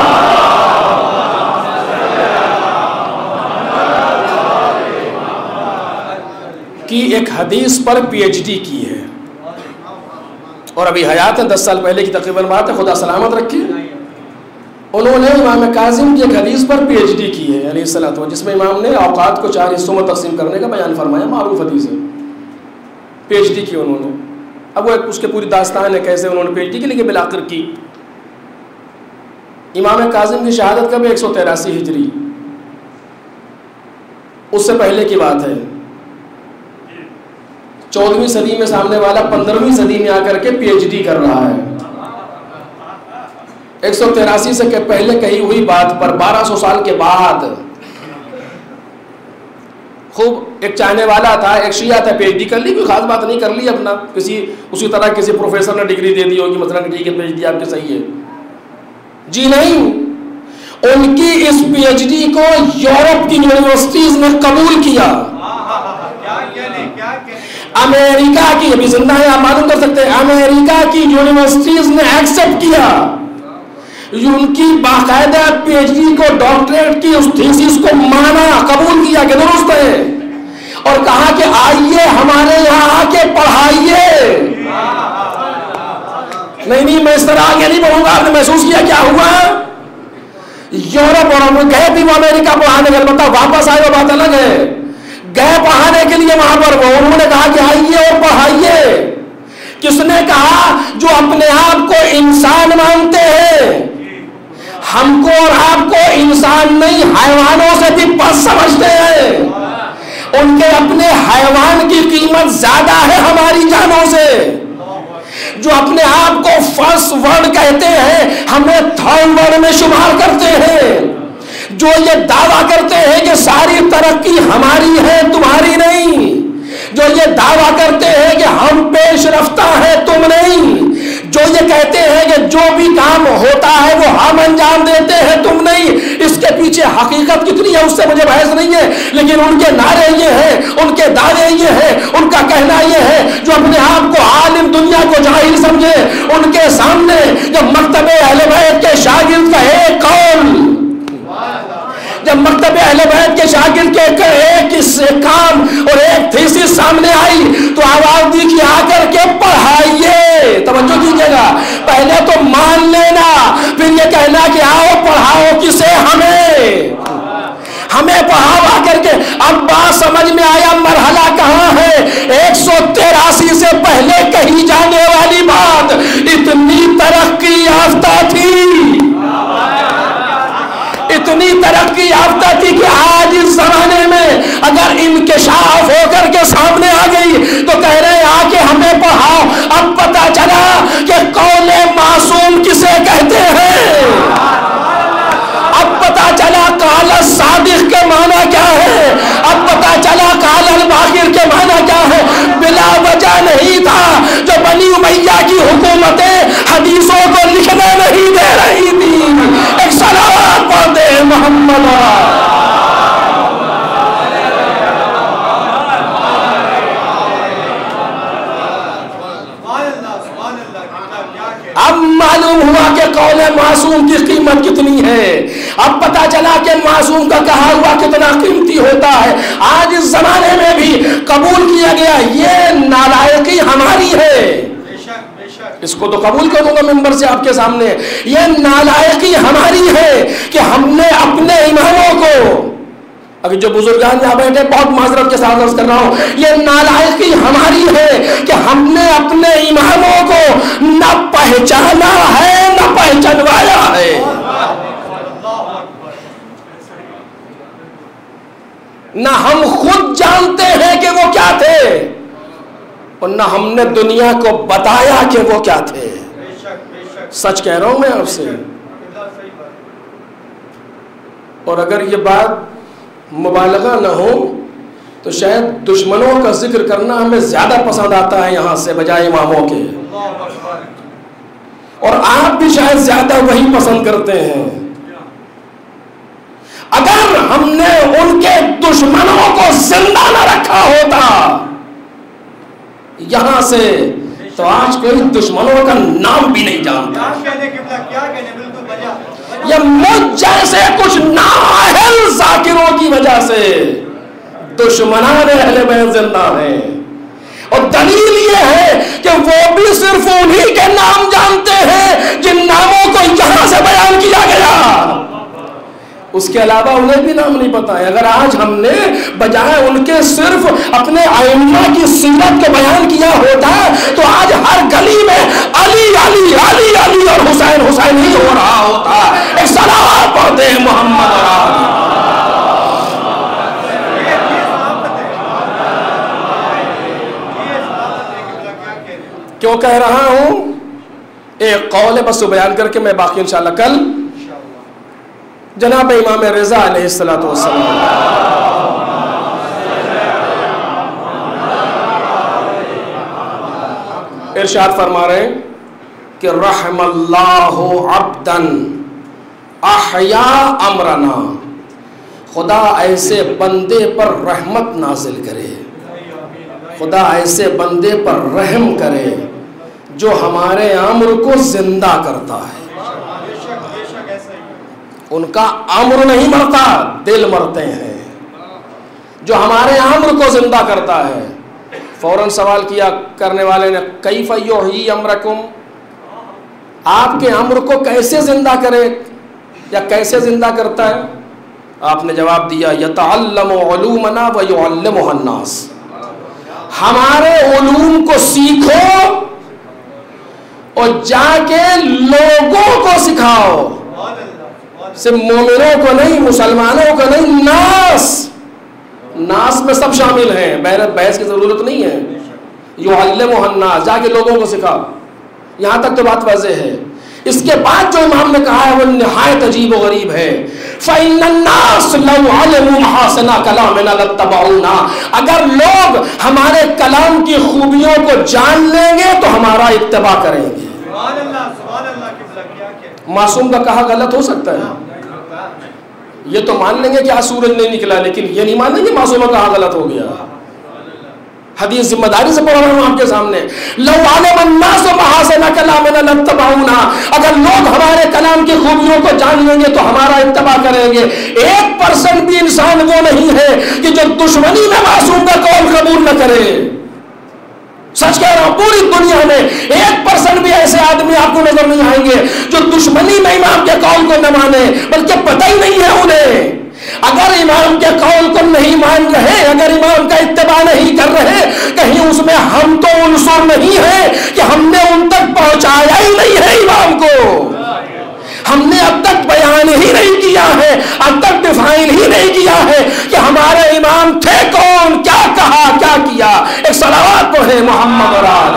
کی ایک حدیث پر پی ایچ ڈی کی ہے، اور ابھی حیات ہے، 10 سال پہلے کی تقریباً بات ہے، خدا سلامت رکھے۔ انہوں نے امام کاظم کی ایک حدیث پر پی ایچ ڈی کی ہے علیہ السلام، جس میں امام نے اوقات کو 4 حصوں میں تقسیم کرنے کا بیان فرمایا، معروف حدیث ہے، پی ایچ ڈی کی انہوں نے۔ اب وہ اس کے پوری داستان ہے کیسے انہوں نے پی ایچ ڈی کی، لیکن بالآخر کی۔ امام کاظم کی شہادت کب؟ 183 ہجری، اس سے پہلے کی بات ہے۔ 14ویں صدی میں سامنے والا 15ویں صدی میں آ کر کے پی ایچ ڈی کر رہا ہے۔ 183 سے پہلے کہی ہوئی بات پر 1200 سال کے بعد، خوب ایک چاہنے والا تھا، ایک شیعہ تھا، پی ایچ ڈی کر لی، کوئی خاص بات نہیں، کر لی اپنا، اسی طرح کسی پروفیسر نے ڈگری دے دی ہوگی مثلا کہ ٹھیک ہے پی ایچ ڈی آپ کی صحیح ہے، جی نہیں، ان کی اس پی ایچ ڈی کو یورپ کی یونیورسٹیز نے قبول کیا۔ امریکہ کی، ابھی زندہ ہے آپ معلوم کر سکتے ہیں، امریکہ کی یونیورسٹیز نے ایکسپٹ کیا، ان کی باقاعدہ پی ایچ ڈی کو، ڈاکٹریٹ کی اس تھیسس کو مانا، قبول کیا کہ درست ہے، اور کہا کہ آئیے ہمارے یہاں آ کے پڑھائیے۔ نہیں میں اس طرح آگے نہیں بڑھوں گا، آپ نے محسوس کیا کیا ہوا؟ یورپ، اور ہم گئے بھی وہ امریکہ پڑھانے کے، البتہ واپس آئے وہ بات الگ ہے، گئے پڑھانے کے لیے وہاں پر، وہ انہوں نے کہا کہ آئیے اور پڑھائیے۔ کس نے کہا؟ جو اپنے آپ کو انسان مانتے ہیں، ہم کو اور آپ کو انسان نہیں حیوانوں سے بھی پس سمجھتے ہیں، ان کے اپنے حیوان کی قیمت زیادہ ہے ہماری جانوں سے۔ جو اپنے آپ کو فرسٹ ورلڈ کہتے ہیں، ہمیں تھرڈ ورلڈ میں شمار کرتے ہیں، جو یہ دعویٰ کرتے ہیں کہ ساری ترقی ہماری ہے تمہاری نہیں، جو یہ دعویٰ کرتے ہیں کہ ہم پیش رفتہ ہیں تم نہیں، جو یہ کہتے ہیں کہ جو بھی کام ہوتا ہے وہ ہم انجام دیتے ہیں تم نہیں، اس کے پیچھے حقیقت کتنی ہے اس سے مجھے بحث نہیں ہے، لیکن ان کے نعرے یہ ہیں، ان کے دعوے یہ ہیں، ان کا کہنا یہ ہے، جو اپنے آپ کو عالم دنیا کو جاہل سمجھے، ان کے سامنے جب مکتب اہل بیت کے شاگرد کا ایک قول، جب مکتب اہل بیت کے شاگرد کے ایک کام اور ایک تھیسس سامنے آئی تو آواز دی کہ آ کر کے پڑھائیے۔ توجہ کیجیے گا، پہلے تو مان لینا، پھر یہ کہنا کہ آؤ پڑھاؤ کسے؟ ہمیں پڑھاؤ آ کر کے۔ اب بات سمجھ میں آیا مرحلہ کہاں ہے؟ 183 سے پہلے کہی جانے والی بات اتنی ترقی یافتہ تھی، اتنی ترقی یافتہ تھی کہ آج اس زمانے میں اگر انکشاف ہو کر کے سامنے آ گئی تو کہہ رہے ہیں آ کے ہمیں پڑھاؤ۔ اب پتا چلا کہ قول معصوم کسے کہتے ہیں، اب پتا چلا قال الصادق کے معنی کیا ہے، اب پتا چلا قال الباقر کے معنی کیا ہے۔ بلا وجہ نہیں تھا جو بنی امیہ کی حکومت حکومتیں حدیثوں کو لکھنے نہیں دے رہی تھی. ایک صلوات پڑھتے ہیں محمد. اب معلوم ہوا کہ قول معصوم کی قیمت کتنی ہے. اب پتا چلا کہ معصوم کا کہا ہوا کتنا قیمتی ہوتا ہے. آج اس زمانے میں بھی قبول کیا گیا یہ نالائقی ہماری ہے. اس کو تو قبول کروں گا ممبر سے آپ کے سامنے. یہ نالائقی ہماری ہے کہ ہم نے اپنے اماموں کو، اگر جو بزرگان یہاں بیٹھے بہت معذرت کے ساتھ عرض کر رہا ہوں، یہ نالائقی ہماری ہے کہ ہم نے اپنے اماموں کو نہ پہچانا ہے نہ پہچانوایا ہے. نہ ہم خود جانتے ہیں کہ وہ کیا تھے اور نہ ہم نے دنیا کو بتایا کہ وہ کیا تھے. سچ کہہ رہا ہوں میں آپ سے. اور اگر یہ بات مبالغہ نہ ہو تو شاید دشمنوں کا ذکر کرنا ہمیں زیادہ پسند آتا ہے یہاں سے بجائے اماموں کے. اور آپ بھی شاید زیادہ وہی پسند کرتے ہیں. اگر ہم نے ان کے دشمنوں کو زندہ نہ رکھا ہوتا یہاں سے تو آج کوئی دشمنوں کا نام بھی نہیں جانتا. یہ مجھ جیسے کچھ نااہل ذاکروں کی وجہ سے دشمنان اہل بیت زندہ ہیں. اور دلیل یہ ہے کہ وہ بھی صرف انہی کے نام جانتے ہیں جن ناموں کو یہاں سے بیان کیا گیا. اس کے علاوہ انہیں بھی نام نہیں پتا ہے. اگر آج ہم نے بجائے ان کے صرف اپنے ائمہ کی سیرت کو بیان کیا ہوتا تو آج ہر گلی میں علی علی علی علی اور حسین حسین ہی ہو رہا ہوتا. ایک صلوات پڑھتے ہیں محمد اور آل. کیوں کہہ رہا ہوں؟ ایک قول ہے بس بیان کر کے میں باقی انشاءاللہ کل جناب امام رضا علیہ السلام ارشاد فرما رہے ہیں کہ رحم اللہ عبدا احیا امرنا. خدا ایسے بندے پر رحمت نازل کرے، خدا ایسے بندے پر رحم کرے جو ہمارے امر کو زندہ کرتا ہے. ان کا امر نہیں مرتا، دل مرتے ہیں. جو ہمارے امر کو زندہ کرتا ہے. فوراً سوال کیا کرنے والے نے کیف یحیی امرکم، آپ کے امر کو کیسے زندہ کرے یا کیسے زندہ کرتا ہے؟ آپ نے جواب دیا یتعلم علومنا ویعلمها الناس. ہمارے علوم کو سیکھو اور جا کے لوگوں کو سکھاؤ. صرف مومنوں کو نہیں، مسلمانوں کو نہیں، ناس میں سب شامل ہیں. بحث کی ضرورت نہیں ہے. یعلمها الناس، جا کے لوگوں کو سکھاؤ. یہاں تک تو بات واضح ہے. اس کے بعد جو امام نے کہا ہے وہ نہایت عجیب و غریب ہے. فَإِنَّ النَّاسَ لَوْ عَلِمُوا مَحَاسِنَ كَلَامِنَا لَاتَّبَعُونَا. اگر لوگ ہمارے کلام کی خوبیوں کو جان لیں گے تو ہمارا اتباع کریں گے. معصوم کا کہا غلط ہو سکتا ہے، یہ تو مان لیں گے کہ آج سورج نہیں نکلا، لیکن یہ نہیں مان لیں گے معصوم کا کہا غلط ہو گیا. حدیث ذمہ داری سے پڑھ رہا ہوں آپ کے سامنے. لو علم الناس محاسن کلامنا لاتبعونا. اگر لوگ ہمارے کلام کی خوبیوں کو جان لیں گے تو ہمارا اتباع کریں گے. 1% بھی انسان وہ نہیں ہے کہ جو دشمنی میں معصوم کا قول قبول نہ کرے. سچ کہہ رہا ہوں، پوری دنیا میں 1% بھی ایسے آدمی آپ کو نظر نہیں آئیں گے جو دشمنی میں امام کے قول کو نہ مانے، بلکہ پتہ ہی نہیں ہے انہیں. اگر امام کے قول کو نہیں مان رہے، اگر امام کا اتباع نہیں کر رہے، کہیں اس میں ہم تو عنصر نہیں ہے کہ ہم نے ان تک پہنچایا ہی نہیں ہے امام کو. ہم نے اب تک بیان ہی نہیں کیا ہے، اب تک ڈیفائن ہی نہیں کیا ہے کہ ہمارے امام تھے کون، کیا کہا، کیا کیا. ایک صلوات پڑھے محمد اور آل.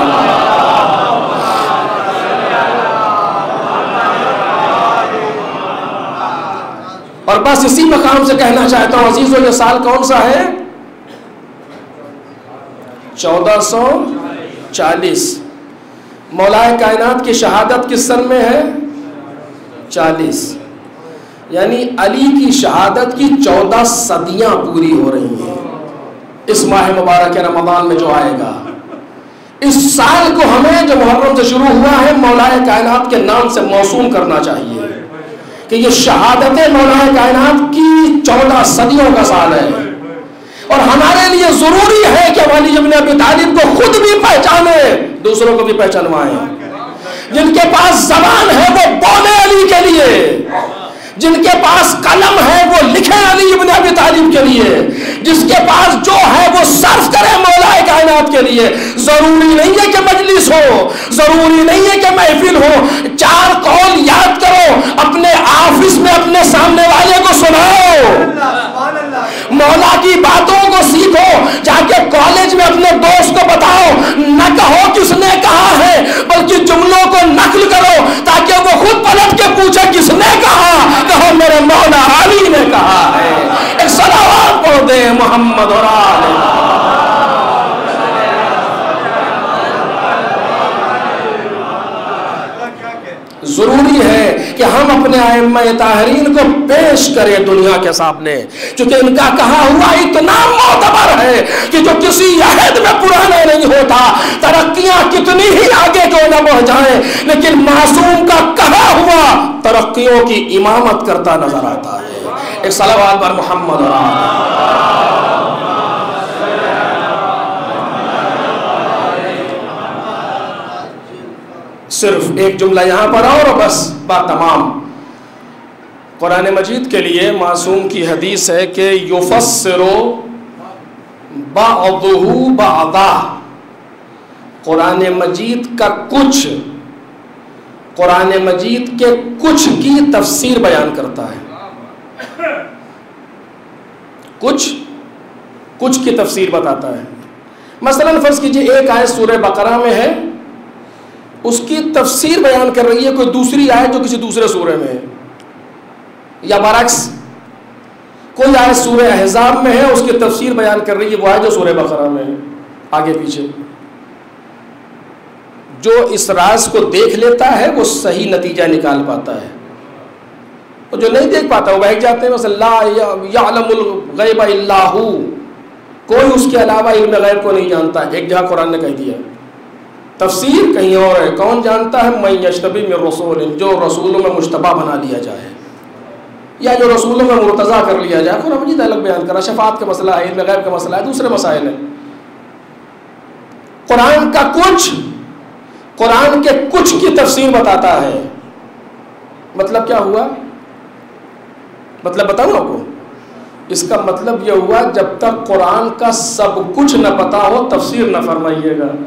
اور بس اسی مقام سے کہنا چاہتا ہوں عزیزو، یہ سال کون سا ہے؟ 1440. مولا کائنات کی شہادت کس سن میں ہے؟ 40. یعنی علی کی شہادت کی 14 صدیاں پوری ہو رہی ہیں اس ماہ مبارک رمضان میں جو آئے گا. اس سال کو ہمیں جو محرم سے شروع ہوا ہے مولا کائنات کے نام سے موسوم کرنا چاہیے کہ یہ شہادت مولا کائنات کی 14 صدیوں کا سال ہے. اور ہمارے لیے ضروری ہے کہ علی ابن ابی طالب کو خود بھی پہچانے، دوسروں کو بھی پہچانوائیں. جن کے پاس زبان ہے وہ بولے علی کے لیے، جن کے پاس قلم ہے وہ لکھے علی ابن ابی طالب کے لیے، جس کے پاس جو ہے وہ صرف کرے مولا کائنات کے لیے. ضروری نہیں ہے کہ مجلس ہو، ضروری نہیں ہے کہ محفل ہو. 4 قول یاد کرو، اپنے آفس میں اپنے سامنے والے کو سناؤ، مولا کی باتوں کو سیکھو، جا کے کالج میں اپنے دوست کو بتاؤ. نہ کہو کس نے کہا ہے، بلکہ جملوں کو نقل کرو تاکہ وہ خود پلٹ کے پوچھے کس نے کہا. کہو میرے مولا علی نے کہا ہے. ایک صلوات پڑھ دیں محمد اور آل. ضروری ہے کہ ہم اپنے ائمہ طاہرین کو پیش کریں دنیا کے سامنے، کیونکہ ان کا کہا ہوا اتنا معتبر ہے کہ جو کسی عہد میں پرانا نہیں ہوتا. ترقیاں کتنی ہی آگے کیوں نہ بڑھ جائیں، لیکن معصوم کا کہا ہوا ترقیوں کی امامت کرتا نظر آتا ہے. ایک صلوات پر محمد اور آل. صرف ایک جملہ یہاں پر اور بس بات تمام. قرآن مجید کے لیے معصوم کی حدیث ہے کہ یفسر بعضہ بعضا، قرآن مجید کا کچھ، قرآن مجید کے کچھ کی تفسیر بیان کرتا ہے، کچھ کی تفسیر بتاتا ہے. مثلا فرض کیجئے ایک آیت سورہ بقرہ میں ہے، اس کی تفسیر بیان کر رہی ہے کوئی دوسری آیت جو کسی دوسرے سورے میں ہے، یا برعکس کوئی آیت سورہ احزاب میں ہے، اس کی تفسیر بیان کر رہی ہے وہ آیت جو سورہ بقرہ میں ہے، آگے پیچھے. جو اس راز کو دیکھ لیتا ہے وہ صحیح نتیجہ نکال پاتا ہے، اور جو نہیں دیکھ پاتا وہ بہک جاتے ہیں. بس اللہ یعلم الغیب الا ہو، کوئی اس کے علاوہ علم غیب کو نہیں جانتا. ایک جگہ قرآن نے کہہ دیا، تفسیر کہیں اور ہے. کون جانتا ہے؟ من یجتبی من رسول، جو رسولوں میں مجتبی بنا لیا جائے یا جو رسولوں میں مرتضی کر لیا جائے. قرآن مجید الگ بیان کرا، شفاعت کا مسئلہ ہے، علم غیب کا مسئلہ ہے، دوسرے مسائل ہیں. قرآن کا کچھ، قرآن کے کچھ کی تفسیر بتاتا ہے. مطلب کیا ہوا؟ مطلب بتاؤں آپ کو؟ اس کا مطلب یہ ہوا جب تک قرآن کا سب کچھ نہ پتا ہو تفسیر نہ فرمائیے گا.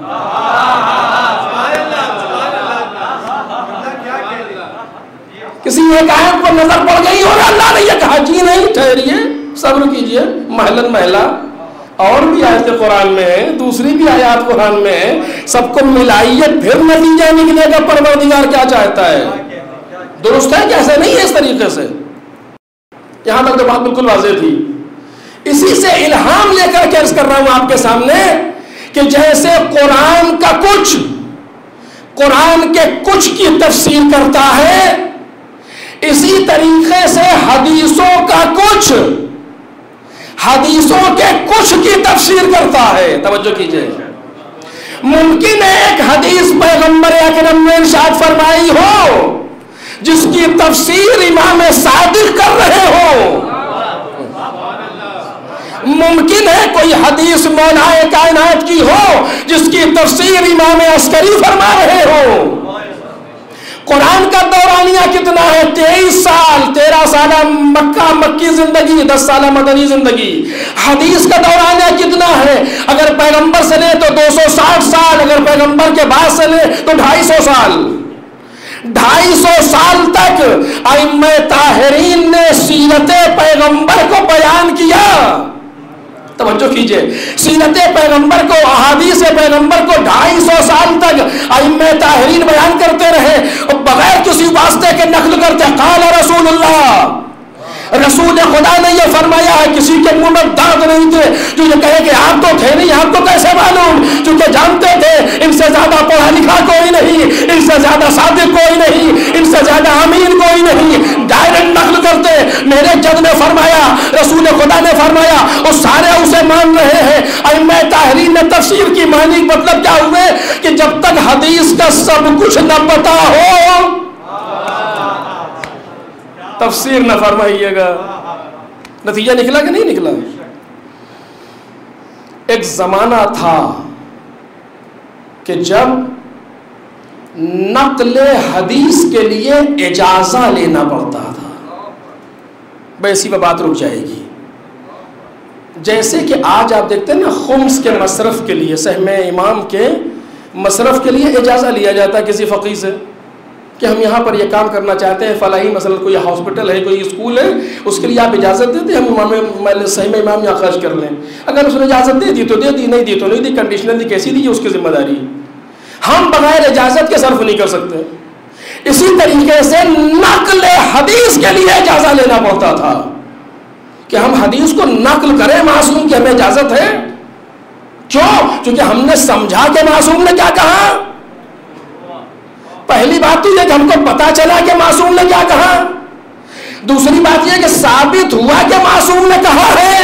کسی ایک آیت پر نظر پڑ گئی اور اللہ نے یہ کہا، جی نہیں، ٹھہریے، صبر کیجئے، محلن محلہ اور بھی آیت قرآن میں ہے، دوسری بھی آیات قرآن میں ہے، سب کو ملائیے پھر نتیجہ نکلے گا پروردگار کیا چاہتا ہے. درست ہے کہ ایسے نہیں ہے اس طریقے سے؟ یہاں تک تو بات بالکل واضح تھی. اسی سے الہام لے کر کے عرض کر رہا ہوں آپ کے سامنے کہ جیسے قرآن کا کچھ، قرآن کے کچھ کی تفسیر کرتا ہے، اسی طریقے سے حدیثوں کا کچھ، حدیثوں کے کچھ کی تفسیر کرتا ہے. توجہ کیجئے. ممکن ہے ایک حدیث پیغمبر اکرم نے ارشاد فرمائی ہو جس کی تفسیر امام صادق کر رہے ہو، ممکن ہے کوئی حدیث مولا کائنات کی ہو جس کی تفسیر امام عسکری فرما رہے ہو. قرآن کا دورانیہ کتنا ہے؟ 23 سال، 13 سالہ مکی زندگی، 10 سالہ مدنی زندگی. حدیث کا دورانیہ کتنا ہے؟ اگر پیغمبر سے لیں تو 260 سال، اگر پیغمبر کے بعد سے لیں تو 250 سال. 250 سال تک ائمہ طاہرین نے سیرت پیغمبر کو بیان کیا. توجہ کیجئے، سیرت پیغمبر کو، احادیث پیغمبر کو 250 سال تک ائمہ طاہرین بیان کرتے رہے اور بغیر کسی واسطے کے نقل کرتے. قال رسول اللہ، رسول خدا نے یہ فرمایا ہے کسی کے منہ میں دانت نہیں تھے جو یہ کہے کہ آپ تو تھے نہیں، آپ کو کیسے معلوم، چونکہ جانتے تھے ان سے زیادہ پڑھا لکھا کوئی نہیں، ان سے زیادہ صادق کوئی نہیں، ان سے زیادہ امین کوئی نہیں، ڈائریکٹ نقل کرتے۔ میرے جد نے فرمایا، رسول خدا نے فرمایا، وہ سارے اسے مان رہے ہیں۔ ائمہ تحریر نے تفسیر کی معنی مطلب کیا ہوئے کہ جب تک حدیث کا سب کچھ نہ پتا ہو تفسیر نہ فرمائیے گا۔ نتیجہ نکلا کہ نہیں نکلا؟ ایک زمانہ تھا کہ جب نقل حدیث کے لیے اجازہ لینا پڑتا تھا۔ بس اسی پہ بات رک جائے گی۔ جیسے کہ آج آپ دیکھتے ہیں نا، خمس کے مصرف کے لیے، سہم امام کے مصرف کے لیے اجازہ لیا جاتا ہے کسی فقیہ سے کہ ہم یہاں پر یہ کام کرنا چاہتے ہیں، فلاحی مثلا کوئی ہاسپٹل ہے، کوئی اسکول ہے، اس کے لیے آپ اجازت دیتے ہم امام صحیح میں امام یہاں خرچ کر لیں۔ اگر اس نے اجازت دے دی تو دے دی، نہیں دی تو نہیں دی، کنڈیشنل دی کیسی دی، اس کی ذمہ داری۔ ہم بغیر اجازت کے صرف نہیں کر سکتے۔ اسی طریقے سے نقل حدیث کے لیے اجازہ لینا پڑتا تھا کہ ہم حدیث کو نقل کریں معصوم کی، ہمیں اجازت ہے۔ کیوں؟ کیونکہ ہم نے سمجھا کہ معصوم نے کیا کہا۔ پہلی بات تو یہ کہ ہم کو پتا چلا کہ معصوم نے کیا کہا، دوسری بات یہ کہ ثابت ہوا کہ معصوم نے کہا ہے۔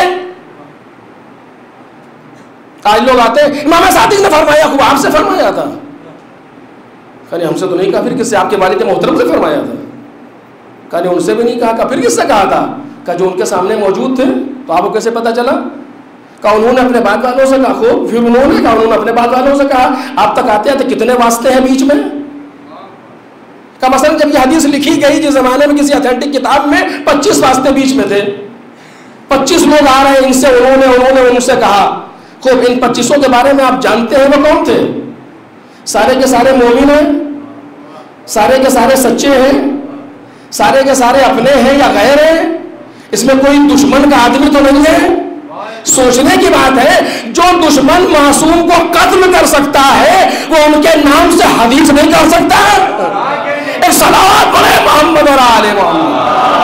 آج لوگ آتے ہیں امام صادق نے فرمایا، خوب آپ سے فرمایا تھا، کہا ہم سے تو نہیں کہا، پھر کس سے؟ آپ کے والد محترم سے فرمایا تھا، کہا ان سے بھی نہیں کہا، پھر کس سے کہا تھا؟ کہا جو ان کے سامنے موجود تھے، تو آپ کو کیسے پتا چلا؟ کہا انہوں نے اپنے بعد والوں سے کہا، خوب پھر انہوں نے اپنے بعد والوں سے کہا، آپ تک آتے ہیں تو کتنے واسطے ہیں بیچ میں؟ کہ مثلا جب یہ حدیث لکھی گئی جس زمانے میں کسی اتھینٹک کتاب میں 25 واسطے بیچ میں تھے، 25 لوگ آ رہے ہیں، ان سے انہوں نے ان سے کہا، خوب ان 25 کے بارے میں آپ جانتے ہیں وہ کون تھے؟ سارے کے سارے مومن ہیں، سارے کے سارے سچے ہیں، سارے کے سارے اپنے ہیں یا غیر ہیں، اس میں کوئی دشمن کا آدمی تو نہیں ہے؟ سوچنے کی بات ہے، جو دشمن معصوم کو قتل کر سکتا ہے وہ ان کے نام سے حدیث نہیں کر سکتا۔ ایک صلوات پڑھے محمد اور آل محمد۔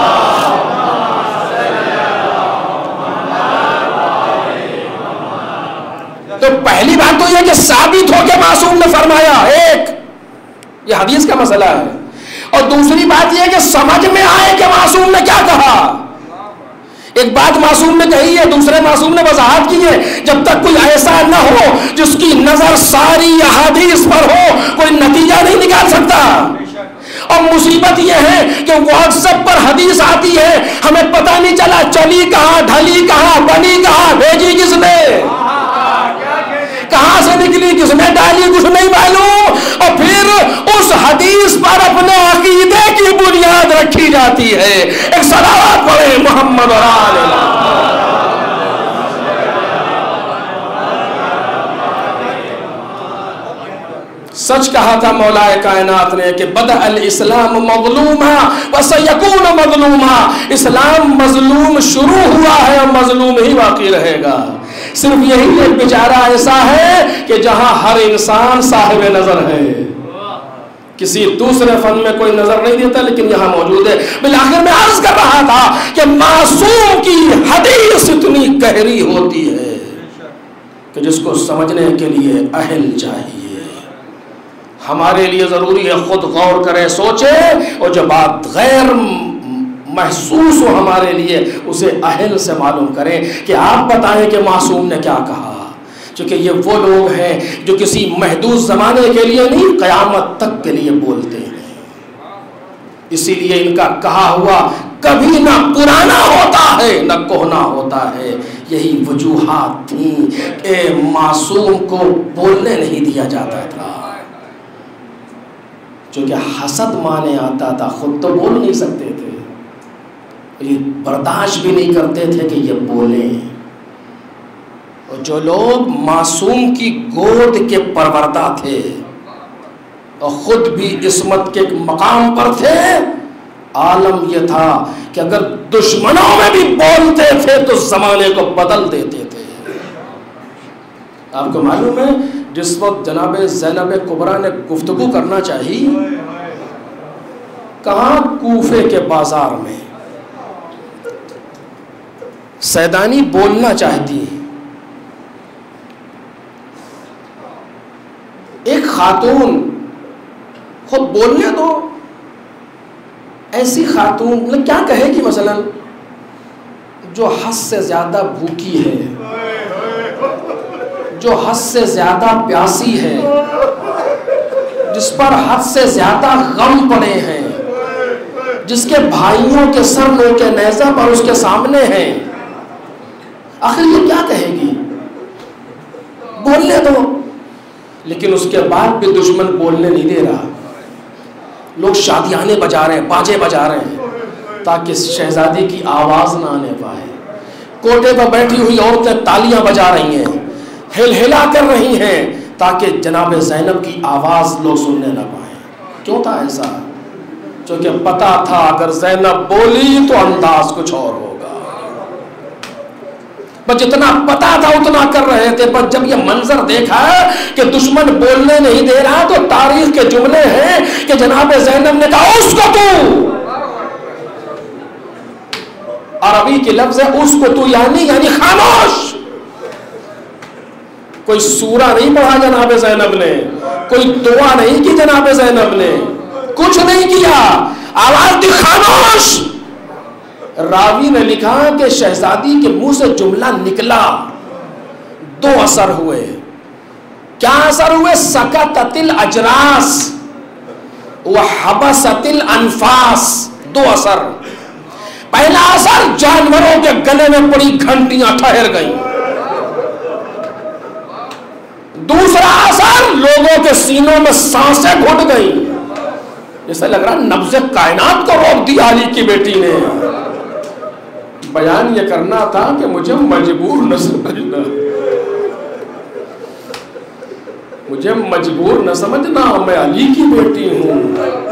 تو پہلی بات تو یہ کہ ثابت ہو کے معصوم نے فرمایا، ایک یہ حدیث کا مسئلہ ہے، اور دوسری بات یہ کہ سمجھ میں آئے کہ معصوم نے کیا کہا۔ ایک بات معصوم نے کہی ہے، دوسرے معصوم نے وضاحت کی ہے، جب تک کوئی ایسا نہ ہو جس کی نظر ساری احادیث پر ہو کوئی نتیجہ نہیں نکال سکتا۔ اور مصیبت یہ ہے کہ واٹس ایپ پر حدیث آتی ہے، ہمیں پتہ نہیں چلا چلی کہاں، ڈھلی کہاں، بنی کہاں، بھیجی کس نے، کہاں سے نکلی، کس نے ڈالی، کچھ نہیں معلوم، اور پھر اس حدیث پر اپنے عقیدے کی بنیاد رکھی جاتی ہے۔ ایک صلوات پڑھے محمد اور آل محمد۔ سچ کہا تھا مولا کائنات نے کہ بدأ الاسلام مظلوما وسیکون مظلوما، اسلام مظلوم شروع ہوا ہے اور مظلوم ہی باقی رہے گا۔ صرف یہی ایک بیچارہ ایسا ہے کہ جہاں ہر انسان صاحب نظر ہے، کسی دوسرے فن میں کوئی نظر نہیں دیتا لیکن یہاں موجود ہے۔ بالآخر میں عرض کر رہا تھا کہ معصوم کی حدیث اتنی گہری ہوتی ہے کہ جس کو سمجھنے کے لیے اہل چاہیے۔ ہمارے لیے ضروری ہے خود غور کرے، سوچے، اور جو بات غیر محسوس ہو ہمارے لیے اسے اہل سے معلوم کریں کہ آپ بتائیں کہ معصوم نے کیا کہا، چونکہ یہ وہ لوگ ہیں جو کسی محدود زمانے کے لیے نہیں قیامت تک کے لیے بولتے ہیں۔ اسی لیے ان کا کہا ہوا کبھی نہ پرانا ہوتا ہے نہ کوہنا ہوتا ہے۔ یہی وجوہات تھیں کہ معصوم کو بولنے نہیں دیا جاتا تھا، چونکہ حسد مانے آتا تھا، خود تو بول نہیں سکتے تھے، یہ برداشت بھی نہیں کرتے تھے کہ یہ بولیں۔ اور جو لوگ معصوم کی گود کے پروردہ تھے اور خود بھی عصمت کے مقام پر تھے، عالم یہ تھا کہ اگر دشمنوں میں بھی بولتے تھے تو زمانے کو بدل دیتے تھے۔ آپ کو معلوم ہے جس وقت جناب زینب کبریٰ نے گفتگو کرنا چاہی، کہاں؟ کوفے کے بازار میں، سیدانی بولنا چاہتی ہیں. ایک خاتون خود بولنے دو، ایسی خاتون کیا کہے گی مثلا جو حد سے زیادہ بھوکی ہے، جو حد سے زیادہ پیاسی ہے، جس پر حد سے زیادہ غم پڑے ہیں، جس کے بھائیوں کے سر نوکے نیزہ پر اس کے سامنے ہیں. آخر یہ کیا کہے گی؟ بولنے دو. لیکن اس کے بعد بھی دشمن بولنے نہیں دے رہا. لوگ شادیانے بجا رہے ہیں، باجے بجا رہے ہیں تاکہ شہزادی کی آواز نہ آنے پائے. کوٹے پر بیٹھی ہوئی عورتیں تالیاں بجا رہی ہیں، ہل ہلا کر رہی ہیں تاکہ جناب زینب کی آواز لوگ سننے نہ پائیں. کیوں تھا ایسا؟ چونکہ پتا تھا اگر زینب بولی تو انداز کچھ اور ہوگا. پر جتنا پتا تھا اتنا کر رہے تھے. پر جب یہ منظر دیکھا کہ دشمن بولنے نہیں دے رہا تو تاریخ کے جملے ہیں کہ جناب زینب نے کہا اس کو تو، عربی کی لفظ ہے اس کو تو، یعنی خاموش. کوئی سورہ نہیں پڑھا جناب زینب نے، کوئی دعا نہیں کی جناب زینب نے، کچھ نہیں کیا. آواز دی خاموش. راوی نے لکھا کہ شہزادی کے منہ سے جملہ نکلا، 2 اثر ہوئے. کیا اثر ہوئے؟ سکتت الاجراس وحبست الانفاس. 2 اثر. پہلا اثر جانوروں کے گلے میں پڑی گھنٹیاں ٹھہر گئیں. دوسرا اثر لوگوں کے سینوں میں سانسیں گھٹ گئیں. جیسا لگ رہا نبض کائنات کو روک دیا علی کی بیٹی نے. بیان یہ کرنا تھا کہ مجھے مجبور نہ سمجھنا، مجھے مجبور نہ سمجھنا، میں علی کی بیٹی ہوں.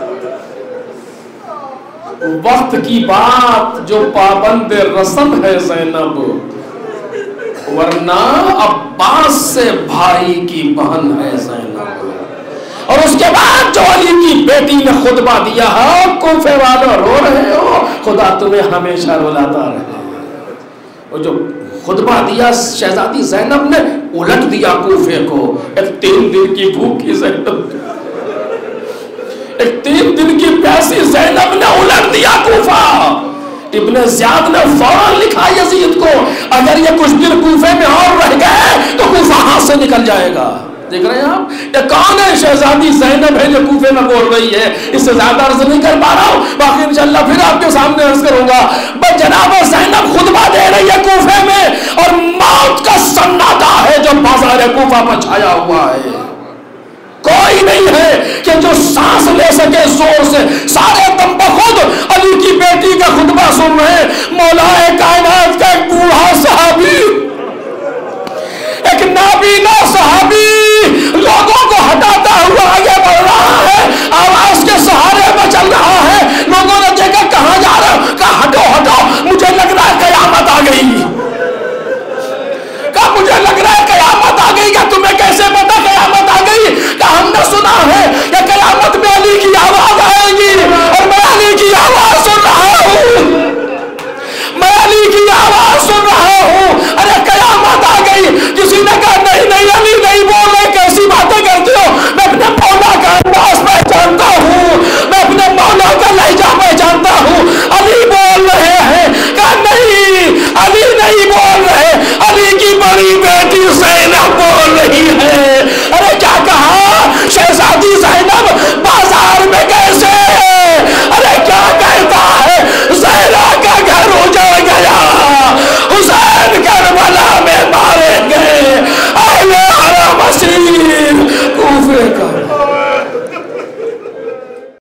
وقت کی بات جو پابند رسم ہے زینب، ورنہ عباس سے بھائی کی بہن ہے زینب. اور اس کے بعد جو علی کی بیٹی نے خطبہ دیا ہے، کوفے والوں رو رہے ہو، خدا تمہیں ہمیشہ رلاتا رہے. اور جو خطبہ دیا شہزادی زینب نے، الٹ دیا کوفے کو. ایک 3 دن کی بھوکی زینب، ایک 3 دن کی پیاسی زینب نے الٹ دیا کوفہ. ابن زیاد نے فوراً لکھا یزید کو اگر یہ کچھ دن کوفے میں اور رہ گئے تو کوفہ ہاتھ سے نکل جائے گا. دیکھ رہے ہیں آپ، یہ کون ہے؟ شہزادی زینب ہے جو کوفے میں بول رہی ہے. اس سے زیادہ عرض نہیں کر پا رہا ہوں، باقی انشاءاللہ پھر آپ کے سامنے عرض کروں گا. بس جناب زینب خطبہ دے رہی ہے کوفے میں، اور موت کا سناٹا ہے جو بازار کوفہ پر چھایا ہوا ہے. کوئی نہیں ہے کہ جو سانس لے سکے زور سے. سارے دم بخود علی کی بیٹی کا خطبہ سن رہے ہیں. مولا کائنات کا ایک بوڑھا صحابی، ایک نابینا صحابی لوگوں کو ہٹاتا ہوا آگے بڑھ رہا ہے، آواز کے سہارے میں چل رہا ہے. لوگوں نے دیکھا کہاں جا رہا ہے؟ کہا ہٹو ہٹو، مجھے لگ رہا ہے قیامت آ گئی. کہا مجھے لگ رہا ہے قیامت آ گئی. کیا تمہیں کیسے پتا قیامت آ گئی؟ کہا ہم نے سنا ہے